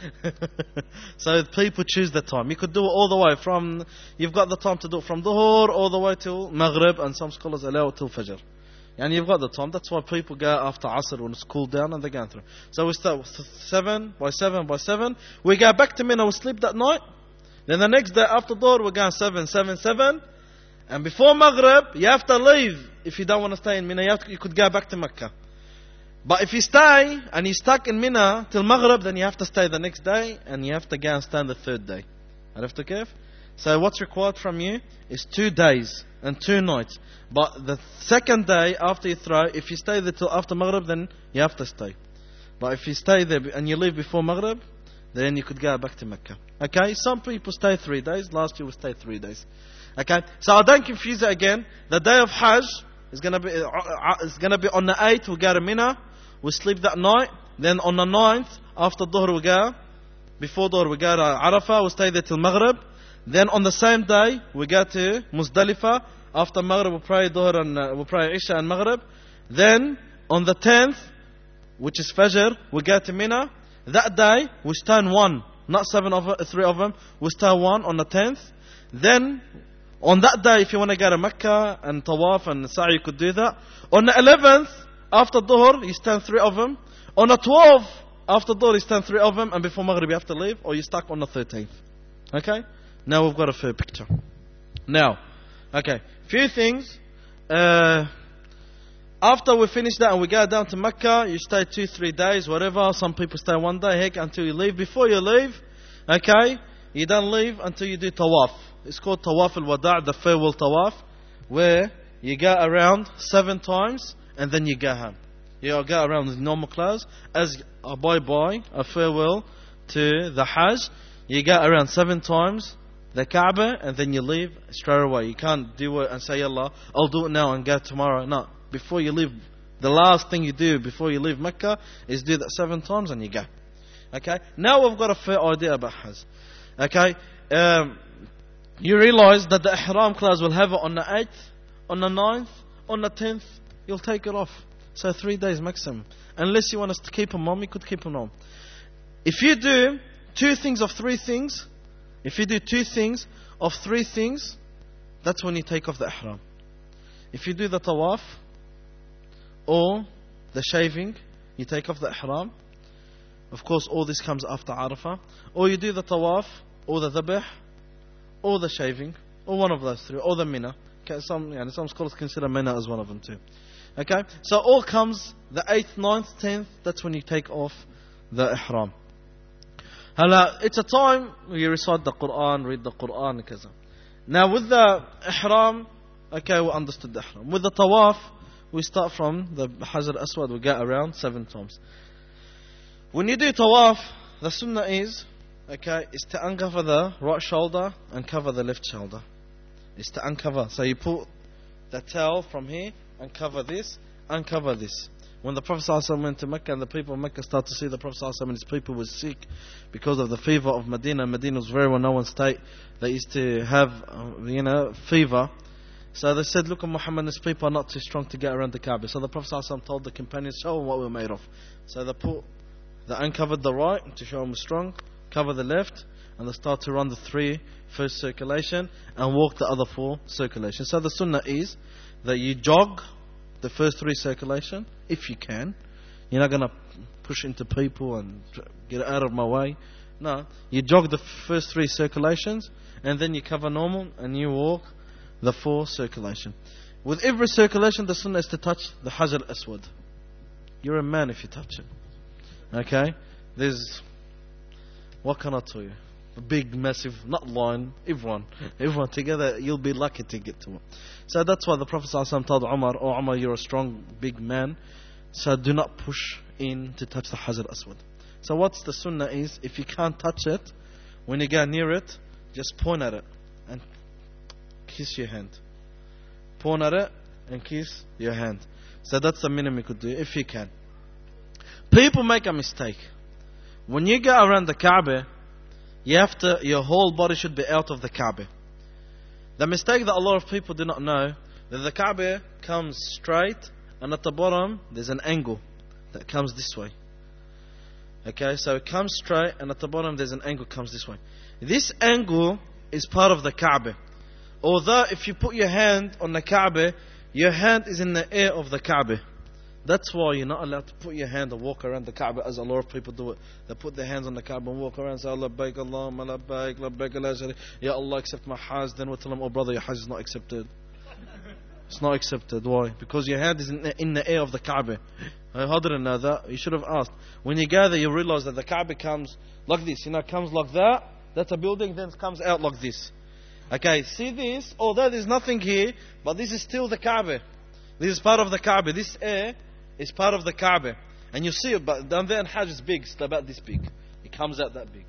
So people choose the time. You could do it all the way from, you've got the time to do it from Dhuhr all the way till Maghrib, and some scholars allow it till Fajr. And you've got the time. That's why people go after Asr when it's cooled down and they go through. So we start with 7 by 7 by 7. We go back to Mina, we sleep that night. Then the next day after Dhuhr, we're going 7, 7, 7. And before Maghrib, you have to leave. If you don't want to stay in Mina, you could go back to Mecca. But if you stay and you're stuck in Mina till Maghrib, then you have to stay the next day and you have to go and stand the 3rd day. Arafta kayf? So what's required from you is 2 days and 2 nights. But the 2nd day after you throw, if you stay there till after Maghrib, then you have to stay. But if you stay there and you leave before Maghrib, then you could go back to Mecca. Okay, some people stay 3 days. Last year we stayed 3 days. Okay, so I don't confuse it again. The day of Hajj is gonna be on the 8th. We go to Mina. We sleep that night. Then on the 9th, after Dhuhr we go. Before Dhuhr we go to Arafah. We stay there till Maghrib. Then on the same day we go to Muzdalifah. After Maghrib we pray Dhuhr and we pray Isha and Maghrib. Then on the 10th, which is Fajr, we go to Mina. That day we stand one, not 3 of them. We stand one on the 10th. Then on that day, if you want to go to Mecca and Tawaf and Sa'i, you could do that. On the 11th, after Dhuhr, you stand 3 of them. On the 12th, after Dhuhr, you stand 3 of them. And before Maghrib, you have to leave, or you're stuck on the 13th. Okay? Now we've got a fair picture. Now, okay, few things. After we finish that and we go down to Mecca, you stay 2-3 days, whatever. Some people stay 1 day, heck, until you leave. Before you leave, okay, you don't leave until you do Tawaf. It's called Tawaf al-Wada', the farewell Tawaf, where you go around 7 times and then you go home. You go around with normal clothes as a bye-bye, a farewell to the Hajj. You go around 7 times the Kaaba and then you leave straight away. You can't do it and say, Yallah, I'll do it now and go tomorrow. No. Before you leave, the last thing you do before you leave Mecca is do that 7 times and you go. Okay? Now we've got a fair idea about Hajj. Okay? You realize that the Ihram clothes will have it on the 8th, on the 9th, on the 10th. You'll take it off. So 3 days maximum. Unless you want us to keep them on, you could keep them on. If you do 2 things of 3 things, if you do 2 things of 3 things, that's when you take off the Ihram. If you do the Tawaf or the shaving, you take off the Ihram. Of course, all this comes after Arafah. Or you do the Tawaf, or the Dhabh, or the shaving, or one of those 3, or the Mina. Okay, some scholars consider Mina as one of them too. Okay, so all comes the 8th, 9th, 10th. That's when you take off the Ihram. It's a time where you recite the Quran, read the Quran, kaza. Now with the Ihram, okay, we understood the Ihram. With the Tawaf, we start from the Hajar Aswad, we go around 7 times. When you do Tawaf, the Sunnah is, okay, is to uncover the right shoulder and cover the left shoulder. It's to uncover. So you put the towel from here and cover this, uncover this. When the Prophet ﷺ went to Mecca and the people of Mecca started to see the Prophet ﷺ and his people was sick because of the fever of Medina. Medina was a very well-known state. They used to have, fever. So they said, look, Muhammad and his people are not too strong to get around the Kaaba. So the Prophet ﷺ told the companions, show them what we're made of. So they uncovered the right to show them we're strong, cover the left, and they start to run the 3 first circulation and walk the other 4 circulation. So the Sunnah is that you jog the first 3 circulation, if you can. You're not going to push into people and get out of my way. No, you jog the first 3 circulations and then you cover normal and you walk the 4 circulation. With every circulation, the Sunnah is to touch the Hajar Aswad. You're a man if you touch it. Okay? What can I tell you? A big, massive, not line, everyone together, you'll be lucky to get to it. So that's why the Prophet ﷺ told Umar, oh Umar, you're a strong, big man, so do not push in to touch the Hajar Aswad. So what's the Sunnah is, if you can't touch it, when you go near it, just point at it and kiss your hand. Point at it and kiss your hand. So that's the minimum you could do, if you can. People make a mistake. When you go around the Kaaba, your whole body should be out of the Kaaba. The mistake that a lot of people do not know, that the Kaaba comes straight and at the bottom there's an angle that comes this way. Okay, so it comes straight and at the bottom there's an angle that comes this way. This angle is part of the Kaaba. Although if you put your hand on the Kaaba, your hand is in the air of the Kaaba. That's why you're not allowed to put your hand and walk around the Kaaba as a lot of people do it. They put their hands on the Kaaba and walk around and say, Labbaik Allahumma labbaik, labbaik la sharika. Ya Allah, accept my Hajj. Then we'll tell them, oh brother, your Hajj is not accepted. It's not accepted. Why? Because your hand is in the air of the Kaaba. I didn't know that. You should have asked. When you go there, you realize that the Kaaba comes like this. It comes like that. That's a building, then it comes out like this. Okay, see this? Although there's nothing here, but this is still the Kaaba. This is part of the Kaaba. This air is part of the Kaaba. And you see it, but down there in Hajj is big. It's about this big. It comes out that big.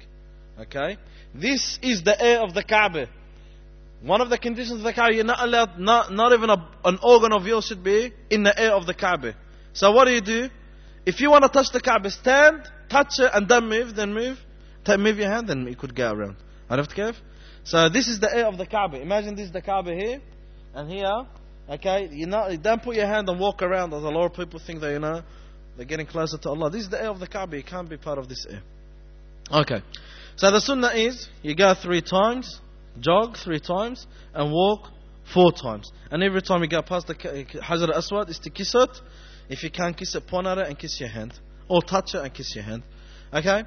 Okay? This is the air of the Kaaba. One of the conditions of the Kaaba, you're not allowed, not even an organ of yours should be in the air of the Kaaba. So what do? If you want to touch the Kaaba, stand, touch it, and then move, move your hand, then you could go around. عرفت كيف? So this is the air of the Kaaba. Imagine this is the Kaaba here, and here, okay? You don't put your hand and walk around, as a lot of people think that, they're getting closer to Allah. This is the air of the Kaaba, you can't be part of this air. Okay. So the sunnah is, you go 3 times, jog 3 times, and walk 4 times. And every time you go past the Hajar al-Aswad is to kiss it. If you can't kiss it, point at it and kiss your hand. Or touch it and kiss your hand. Okay?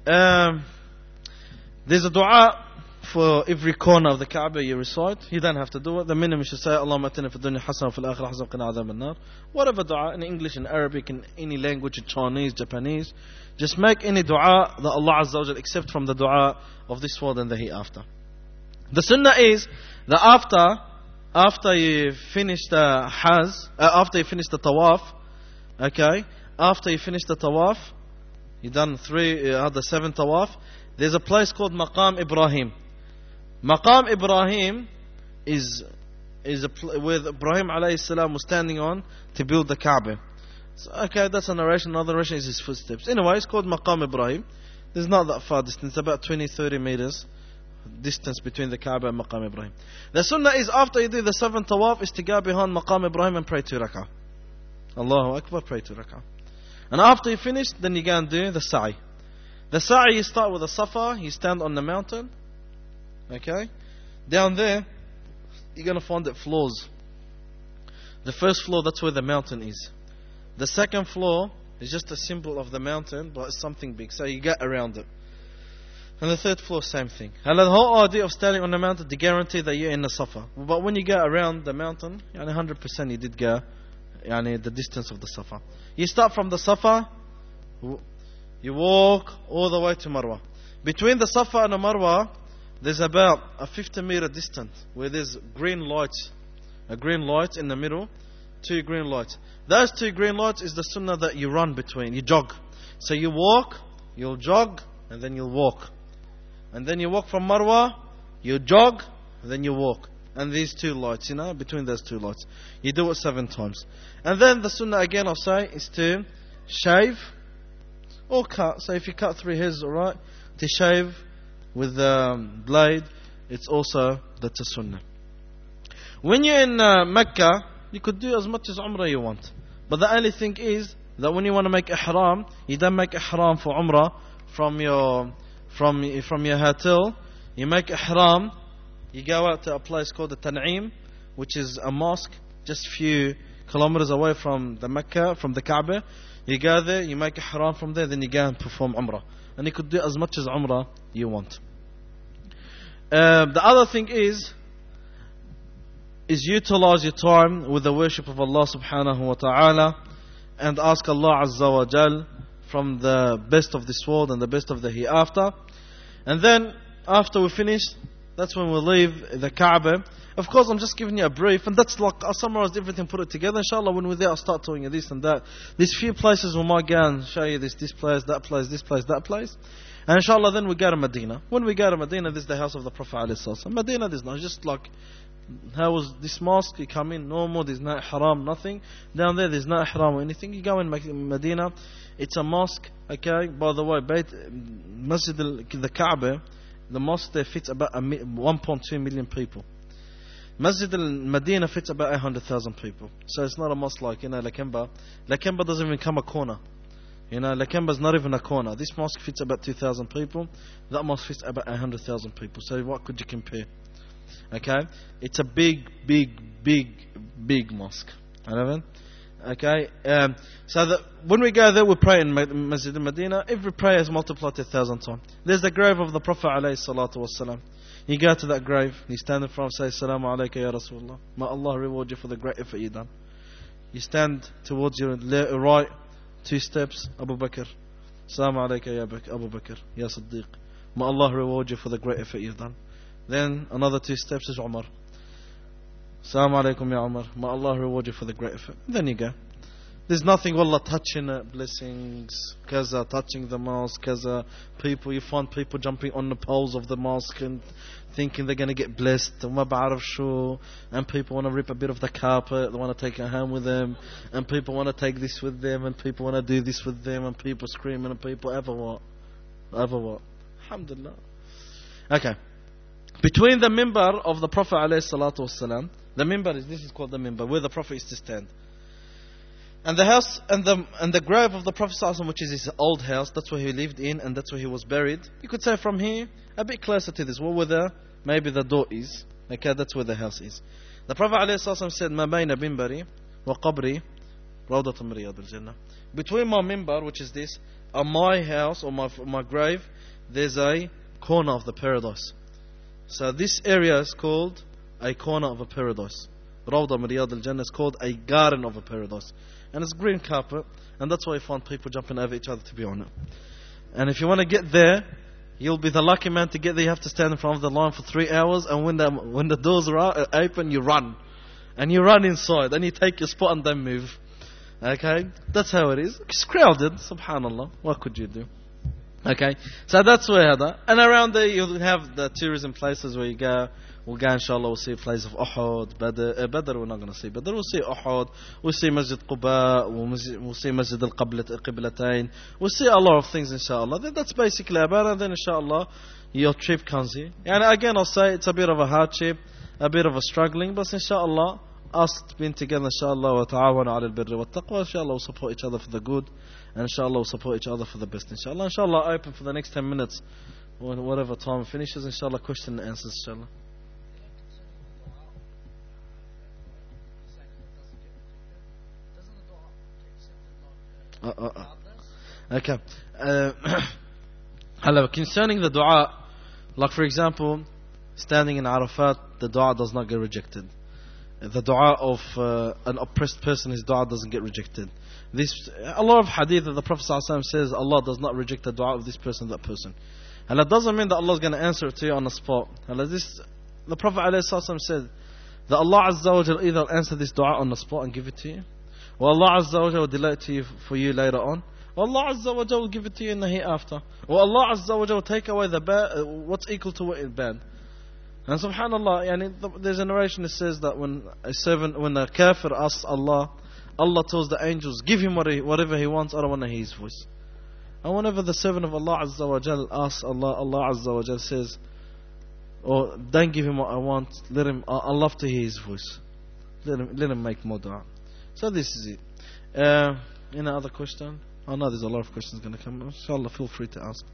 There's a dua for every corner of the Kaaba you recite. You don't have to do it. The minimum you should say, Allahumma atina fi dunya hasana wa fil akhirah hasana wa qina adhab an-nar. Whatever dua, in English, in Arabic, in any language, in Chinese, Japanese. Just make any dua that Allah Azza wa Jal accept from the dua of this world and the hereafter. The sunnah is that after you finish the after you finish the tawaf, okay, after you finish the tawaf, you done the 7 tawaf, there's a place called Maqam Ibrahim. Maqam Ibrahim is where Ibrahim alayhi salam was standing on to build the Kaaba. So, okay, that's a narration. Another narration is his footsteps. Anyway, it's called Maqam Ibrahim. There's not that far distance, about 20-30 meters distance between the Kaaba and Maqam Ibrahim. The sunnah is after you do the 7 tawaf is to go behind Maqam Ibrahim and pray 2 rak'ah. Allahu Akbar, pray 2 rak'ah. And after you finish, then you go and do the sa'i. The sa'i, you start with the Safa, you stand on the mountain. Okay? Down there, you're going to find that floors. The first floor, that's where the mountain is. The second floor is just a symbol of the mountain, but it's something big. So you get around it. And the third floor, same thing. And the whole idea of standing on the mountain to guarantee that you're in the Safa. But when you go around the mountain, 100% you did go the distance of the Safa. You start from the Safa, you walk all the way to Marwa. Between the Safa and the Marwa, there's about a 50-meter distance where there's green lights. A green light in the middle, 2 green lights. Those 2 green lights is the sunnah that you run between, you jog. So you walk, you'll jog, and then you'll walk. And then you walk from Marwa, you jog, and then you walk. And these 2 lights, between those 2 lights. You do it 7 times. And then the sunnah again, I'll say, is to shave or cut. So if you cut 3 hairs, alright. To shave with the blade, it's also that's a sunnah. When you're in Mecca, you could do as much as Umrah you want. But the only thing is that when you want to make ihram, you don't make ihram for Umrah from your hotel. You make ihram, you go out to a place called the Tan'im, which is a mosque just a few kilometers away from the Mecca, from the Kaaba. You go there, you make ihram from there, then you go and perform Umrah. And you could do as much as Umrah you want. The other thing is utilize your time with the worship of Allah subhanahu wa ta'ala and ask Allah azza wa jal from the best of this world and the best of the hereafter. And then after we finish, that's when we'll leave the Kaaba. Of course, I'm just giving you a brief, and that's like I summarized everything, put it together. Inshallah, when we're there, I'll start telling you this and that. There's few places we might go and show you this place, that place, this place, that place. And inshallah, then we go to Medina. When we go to Medina, this is the house of the Prophet ﷺ. Medina, there's not just like how was this mosque? You come in normal, there's no haram, nothing. Down there, there's no haram or anything. You go in Medina, it's a mosque. Okay, by the way, Masjid the Kaaba, the mosque there fits about 1.2 million people. Masjid al-Madinah fits about 800,000 people. So it's not a mosque like, Lakemba. Lakemba doesn't even come a corner. Lakemba's not even a corner. This mosque fits about 2,000 people. That mosque fits about 800,000 people. So what could you compare? Okay? It's a big mosque. Okay? So that when we go there, we pray in Masjid al-Madinah. Every prayer is multiplied to 1,000 times. There's the grave of the Prophet ﷺ. You go to that grave, you stand in front and say, Assalamu alaikum ya Rasulullah. May Allah reward you for the great effort you've done. You stand towards your right, 2 steps, Abu Bakr. Assalamu alaikum ya Abu Bakr, ya Siddiq. May Allah reward you for the great effort you've done. Then another 2 steps is Umar. Assalamu alaikum ya Umar. May Allah reward you for the great effort. Then you go. There's nothing, wallah, touching it, blessings, kaza, touching the mosque, kaza. People, you find people jumping on the poles of the mosque and thinking they're going to get blessed. And people want to rip a bit of the carpet, they want to take it home with them. And people want to take this with them, and people want to do this with them, and people screaming, and people ever what? Alhamdulillah. Okay. Between the minbar of the Prophet ﷺ, the minbar this is called the minbar, where the Prophet used to stand. And the house and the grave of the Prophet ﷺ, which is his old house, that's where he lived in and that's where he was buried. You could say from here, a bit closer to this, where maybe the door is. Okay, that's where the house is. The Prophet ﷺ said, "Ma bayna minbari wa qabri rawdatun min riyadil jannah." Between my minbar, which is this, and my house or my grave, there's a corner of the paradise. So this area is called a corner of a paradise. Rawda min riyadil jannah is called a garden of a paradise. And it's green carpet, and that's why you find people jumping over each other to be on it. And if you want to get there, you'll be the lucky man to get there. You have to stand in front of the line for 3 hours, and when the doors are open, you run. And you run inside, and you take your spot and then move. Okay? That's how it is. It's crowded, subhanallah. What could you do? Okay? So that's where that. And around there, you'll have the tourism places where you go. We'll go, inshallah, we'll see a place of Uhud, Badr we're not going to see Badr, we'll see Uhud, we'll see Masjid Quba, we'll see Masjid al-Qiblatayn, we'll see a lot of things, inshallah. That's basically about it, and then, inshallah, your trip comes here. And again, I'll say it's a bit of a hardship, a bit of a struggling, but inshallah, us being together, inshallah, wa ta'awanu ala al-birri wa taqwa, inshallah, we'll support each other for the good, and inshallah, we'll support each other for the best, inshallah. Inshallah, open for the next 10 minutes, whatever time finishes, inshallah, question and answers, inshallah. Okay. Hello. Concerning the dua, like for example, standing in Arafat, the dua does not get rejected. The dua of an oppressed person, his dua doesn't get rejected. A lot of hadith that the Prophet ﷺ says, Allah does not reject the dua of this person, that person. And that doesn't mean that Allah is going to answer it to you on the spot. The Prophet ﷺ said that Allah Azza wa Jal either answer this dua on the spot and give it to you, or Allah Azza wa Jal will delay it for you later on, or Allah Azza wa Jal will give it to you in the hereafter, or Allah Azza wa Jal will take away the bad, what's equal to what is bad. And subhanallah, there's a narration that says that when a kafir asks Allah, Allah tells the angels, give him whatever he wants, I don't want to hear his voice. And whenever the servant of Allah Azza wa Jal asks Allah, Allah Azza wa Jal says, or don't give him what I want, I love to hear his voice. Let him make more dua. So this is it. Any other question? Oh no, there's a lot of questions going to come. Inshallah, feel free to ask.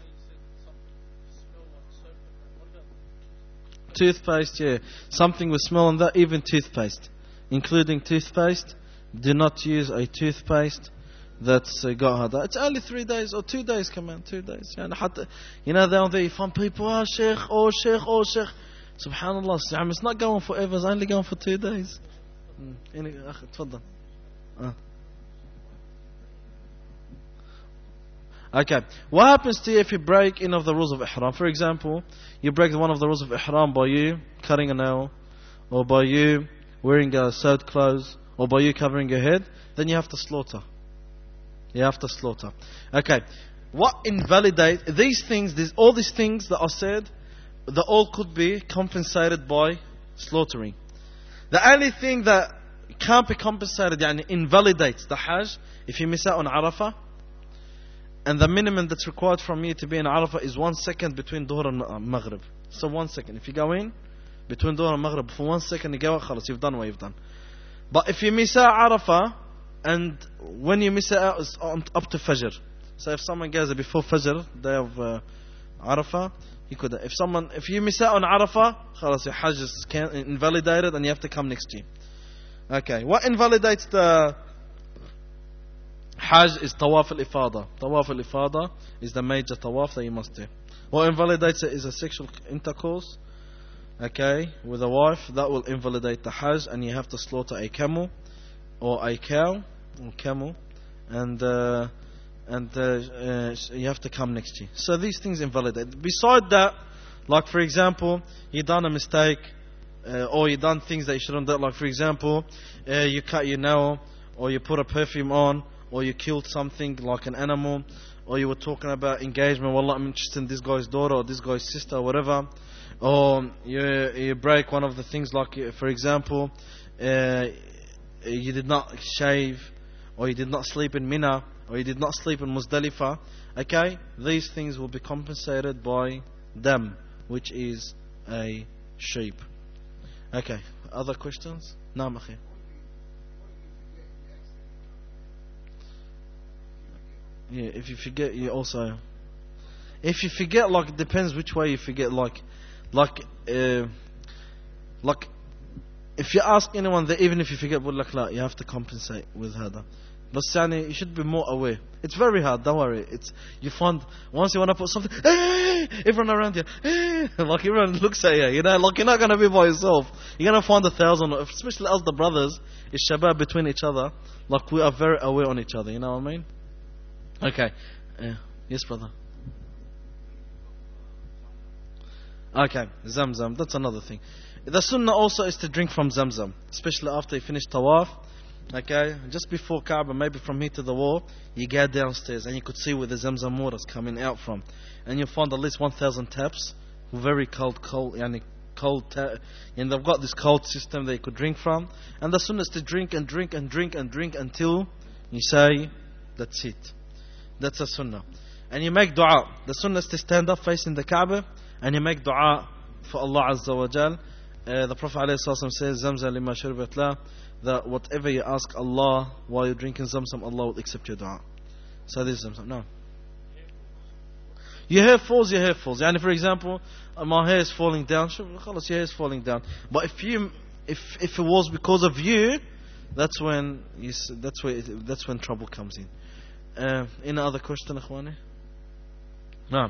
Toothpaste, yeah. Something with smell on that, even toothpaste. Including toothpaste. Do not use a toothpaste that's got that. It's only 3 days or 2 days, come on, 2 days. Down there you find people, Sheikh, Sheikh. Subhanallah, it's not going forever, it's only going for 2 days. تفضل. Okay, what happens to you if you break any of the rules of Ihram? For example, you break one of the rules of Ihram by you cutting a nail, or by you wearing sewed clothes, or by you covering your head, then you have to slaughter. Okay, what invalidates these things, all these things that are said, that all could be compensated by slaughtering. The only thing that can't be compensated, invalidates the Hajj, if you miss out on Arafah, and the minimum that's required from you to be in Arafah is 1 second between Dhuhr and Maghrib. So 1 second. If you go in between Dhuhr and Maghrib for 1 second, you go out, khalas, you've done what you've done. But if you miss out Arafah, and when you miss it out, it's up to Fajr. So if someone goes before Fajr, day of Arafah, you could. If you miss out on Arafah, khalas, your Hajj is invalidated, and you have to come next year. Okay, what invalidates the Hajj is Tawaf al-Ifada. Tawaf al-Ifada is the major tawaf that you must do. What invalidates it is a sexual intercourse, okay, with a wife. That will invalidate the Hajj, and you have to slaughter a camel or a cow or camel, and you have to come next year. So these things invalidate. Beside that, like for example, you done a mistake, or you done things that you shouldn't do. Like for example, you cut your nail, or you put a perfume on, or you killed something like an animal, or you were talking about engagement, wallah, I'm interested in this guy's daughter or this guy's sister or whatever, or you break one of the things, like for example, you did not shave, or you did not sleep in Mina, or you did not sleep in Muzdalifah, okay, these things will be compensated by dam, which is a sheep. Okay, other questions? Naam akhi. Yeah, if you forget, you also. If you forget, like, it depends which way you forget. Like, if you ask anyone that even if you forget, you have to compensate with hada. But you should be more aware. It's very hard, don't worry. You find, once you want to put something, hey, everyone around you, hey, like everyone looks at you, you know, like you're not going to be by yourself. You're going to find 1,000, especially us the brothers, it's shabab between each other, like we are very aware on each other, you know what I mean? Okay. Yes, brother. Okay, Zamzam, that's another thing. The sunnah also is to drink from Zamzam, especially after you finish tawaf. Okay, just before Kaaba, maybe from here to the wall, you go downstairs and you could see where the Zamzam water is coming out from, and you'll find at least 1,000 taps, very cold, and they've got this cold system that you could drink from. And the sunnah is to drink and drink and drink and drink until you say, that's it. That's a sunnah. And you make dua. The sunnah is to stand up facing the Kaaba and you make dua for Allah Azza wa Jal. The Prophet ﷺ says, Zamzam lima shuribat la, that whatever you ask Allah while you're drinking Zamzam, Allah will accept your dua. So this is Zamzam. No. Your hair falls. And for example, my hair is falling down. Your hair is falling down. But if it was because of you, that's when trouble comes in. Any other question, Akhwani? No.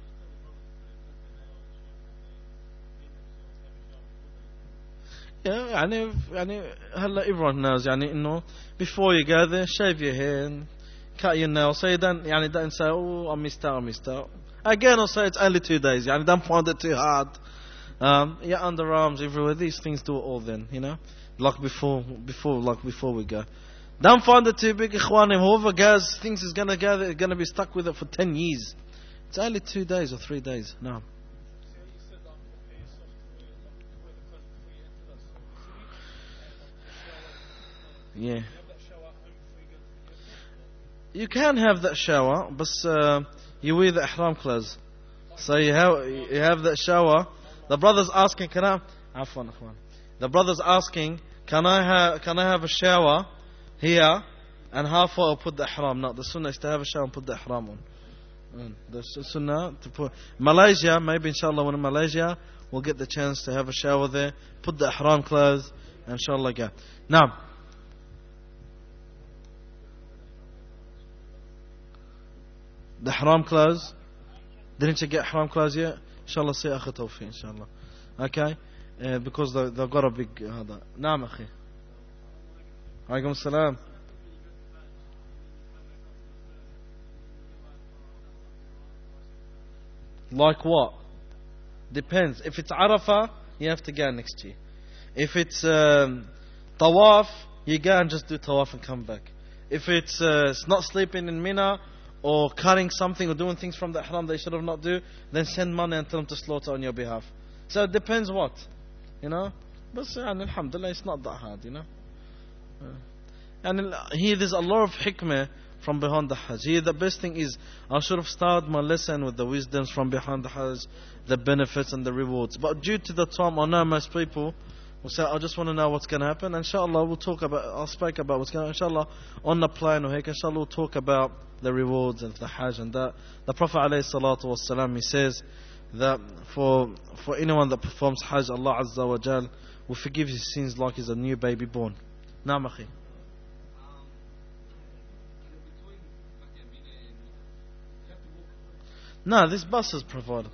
Yeah, everyone knows, before you go there, shave your hair and cut your nails, so you don't say, oh, I missed out. Again, I'll say it's only 2 days, don't find it too hard. Your underarms everywhere, these things do it all then, like before we go. Don't find it too big, ikhwanim. Whoever goes thinks is going to be stuck with it for 10 years. It's only 2 days or 3 days. No. Yeah. You can have that shower, but you wear the ihram clothes. So you have that shower. The brother's asking, The brother's asking, can I have a shower here and halfway I'll put the ihram? No, the sunnah is to have a shower and put the ihram on. The sunnah to put Malaysia, maybe inshallah when in Malaysia we'll get the chance to have a shower there, put the ihram clothes, and inshallah go. Now, the ihram clothes, didn't you get ihram clothes yet? Inshallah say akhi tawfiq, inshallah. Okay? Because they've got a big Naam akhi. Alaykum salam. Like what? Depends. If it's Arafah, you have to go next year. If it's Tawaf, you go and just do Tawaf and come back. If it's not sleeping in Mina, or cutting something or doing things from the ihram they should have not do, then send money and tell them to slaughter on your behalf. So it depends what, But alhamdulillah, it's not that hard, And here there's a lot of hikmah from behind the Hajj. Here the best thing is, I should have started my lesson with the wisdoms from behind the Hajj, the benefits and the rewards. But due to the time, I know most people will say, I just want to know what's going to happen. Inshallah, I'll speak about what's going to happen. Inshallah, on the plane or inshallah, we'll talk about the rewards of the Hajj and that. The Prophet ﷺ, he says that for anyone that performs Hajj, Allah Azza wa Jal will forgive his sins like he's a new baby born. Naam akhi. No, this bus is provided.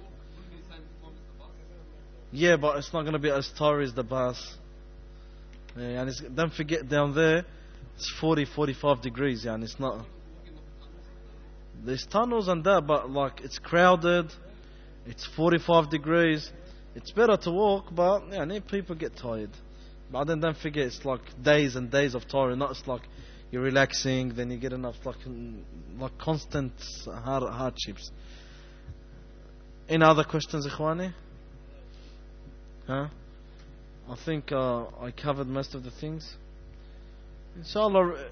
Yeah, but it's not going to be as tall as the bus. Yeah, and don't forget down there, it's 40-45 degrees, and it's not. There's tunnels and that, but like it's crowded. It's 45 degrees. It's better to walk, but people get tired. But then don't forget, it's like days and days of tiring. Not it's like you're relaxing, then you get enough like constant hardships. Any other questions, Ikhwani? Huh? I think I covered most of the things. Inshallah,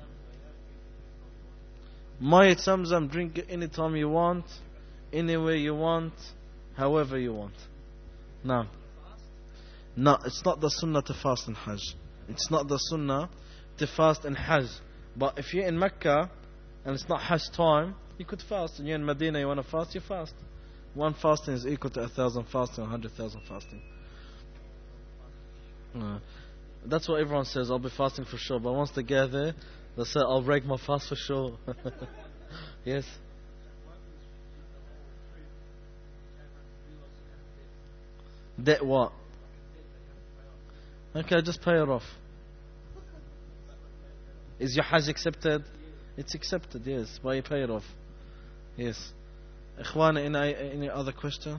Mayat Zamzam, drink it anytime you want, anywhere you want, however you want. No. No, it's not the sunnah to fast in Hajj. It's not the sunnah to fast in Hajj. But if you're in Mecca and it's not Hajj time, you could fast. And you're in Medina, you want to fast, you fast. One fasting is equal to 1,000 fasting, 100,000 fasting. That's what everyone says. I'll be fasting for sure. But once they get there, they'll say, I'll break my fast for sure. Yes. Debt what? Okay, just pay it off. Is your Hajj accepted? It's accepted, yes. Why you pay it off? Yes. Ikhwan, any other question?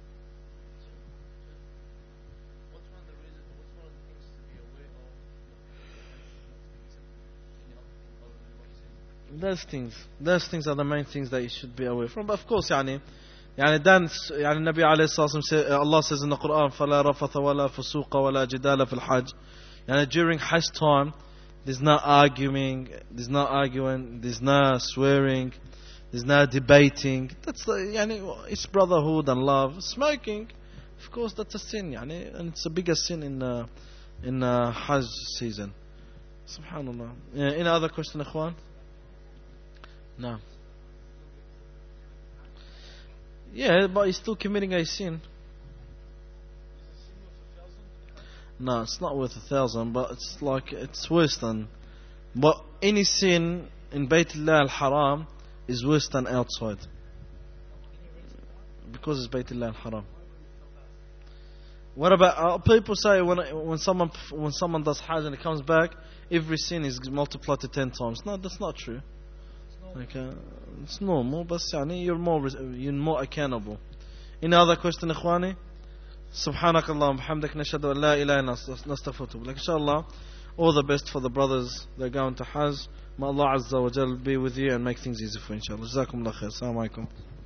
Those things are the main things that you should be away from. But of course, dance, Nabi alayhi salam says, Allah says in the Quran, فَلَا رَفَثَ وَلَا فُسُوقَ وَلَا جِدَالَ فِي الْحَجِّ. During Hajj time, there's no arguing, there's no swearing, there's no debating. That's it's brotherhood and love. Smoking, of course, that's a sin, and it's a bigger sin in Hajj season. Subhanallah. Any other question, Ikhwan? No. Yeah, but he's still committing a sin. No, it's not worth 1,000, but it's worse than. But any sin in Baytullah al-Haram is worse than outside, because it's Baytullah al-Haram. What about people say when someone does Hajj and it comes back, every sin is multiplied to 10 times? No, that's not true. Okay, it's normal, but you're more accountable. Any other question, Ikhwani? سبحانك اللهم وبحمدك نشهد أن لا إله إلا أنت نستغفرك ونتوب إليك. Inshallah, all the best for the brothers that are going to Hajj. May Allah Azza wa Jal be with you and make things easy for you, inshallah. Jazakum Allah khair. Assalamu alaikum.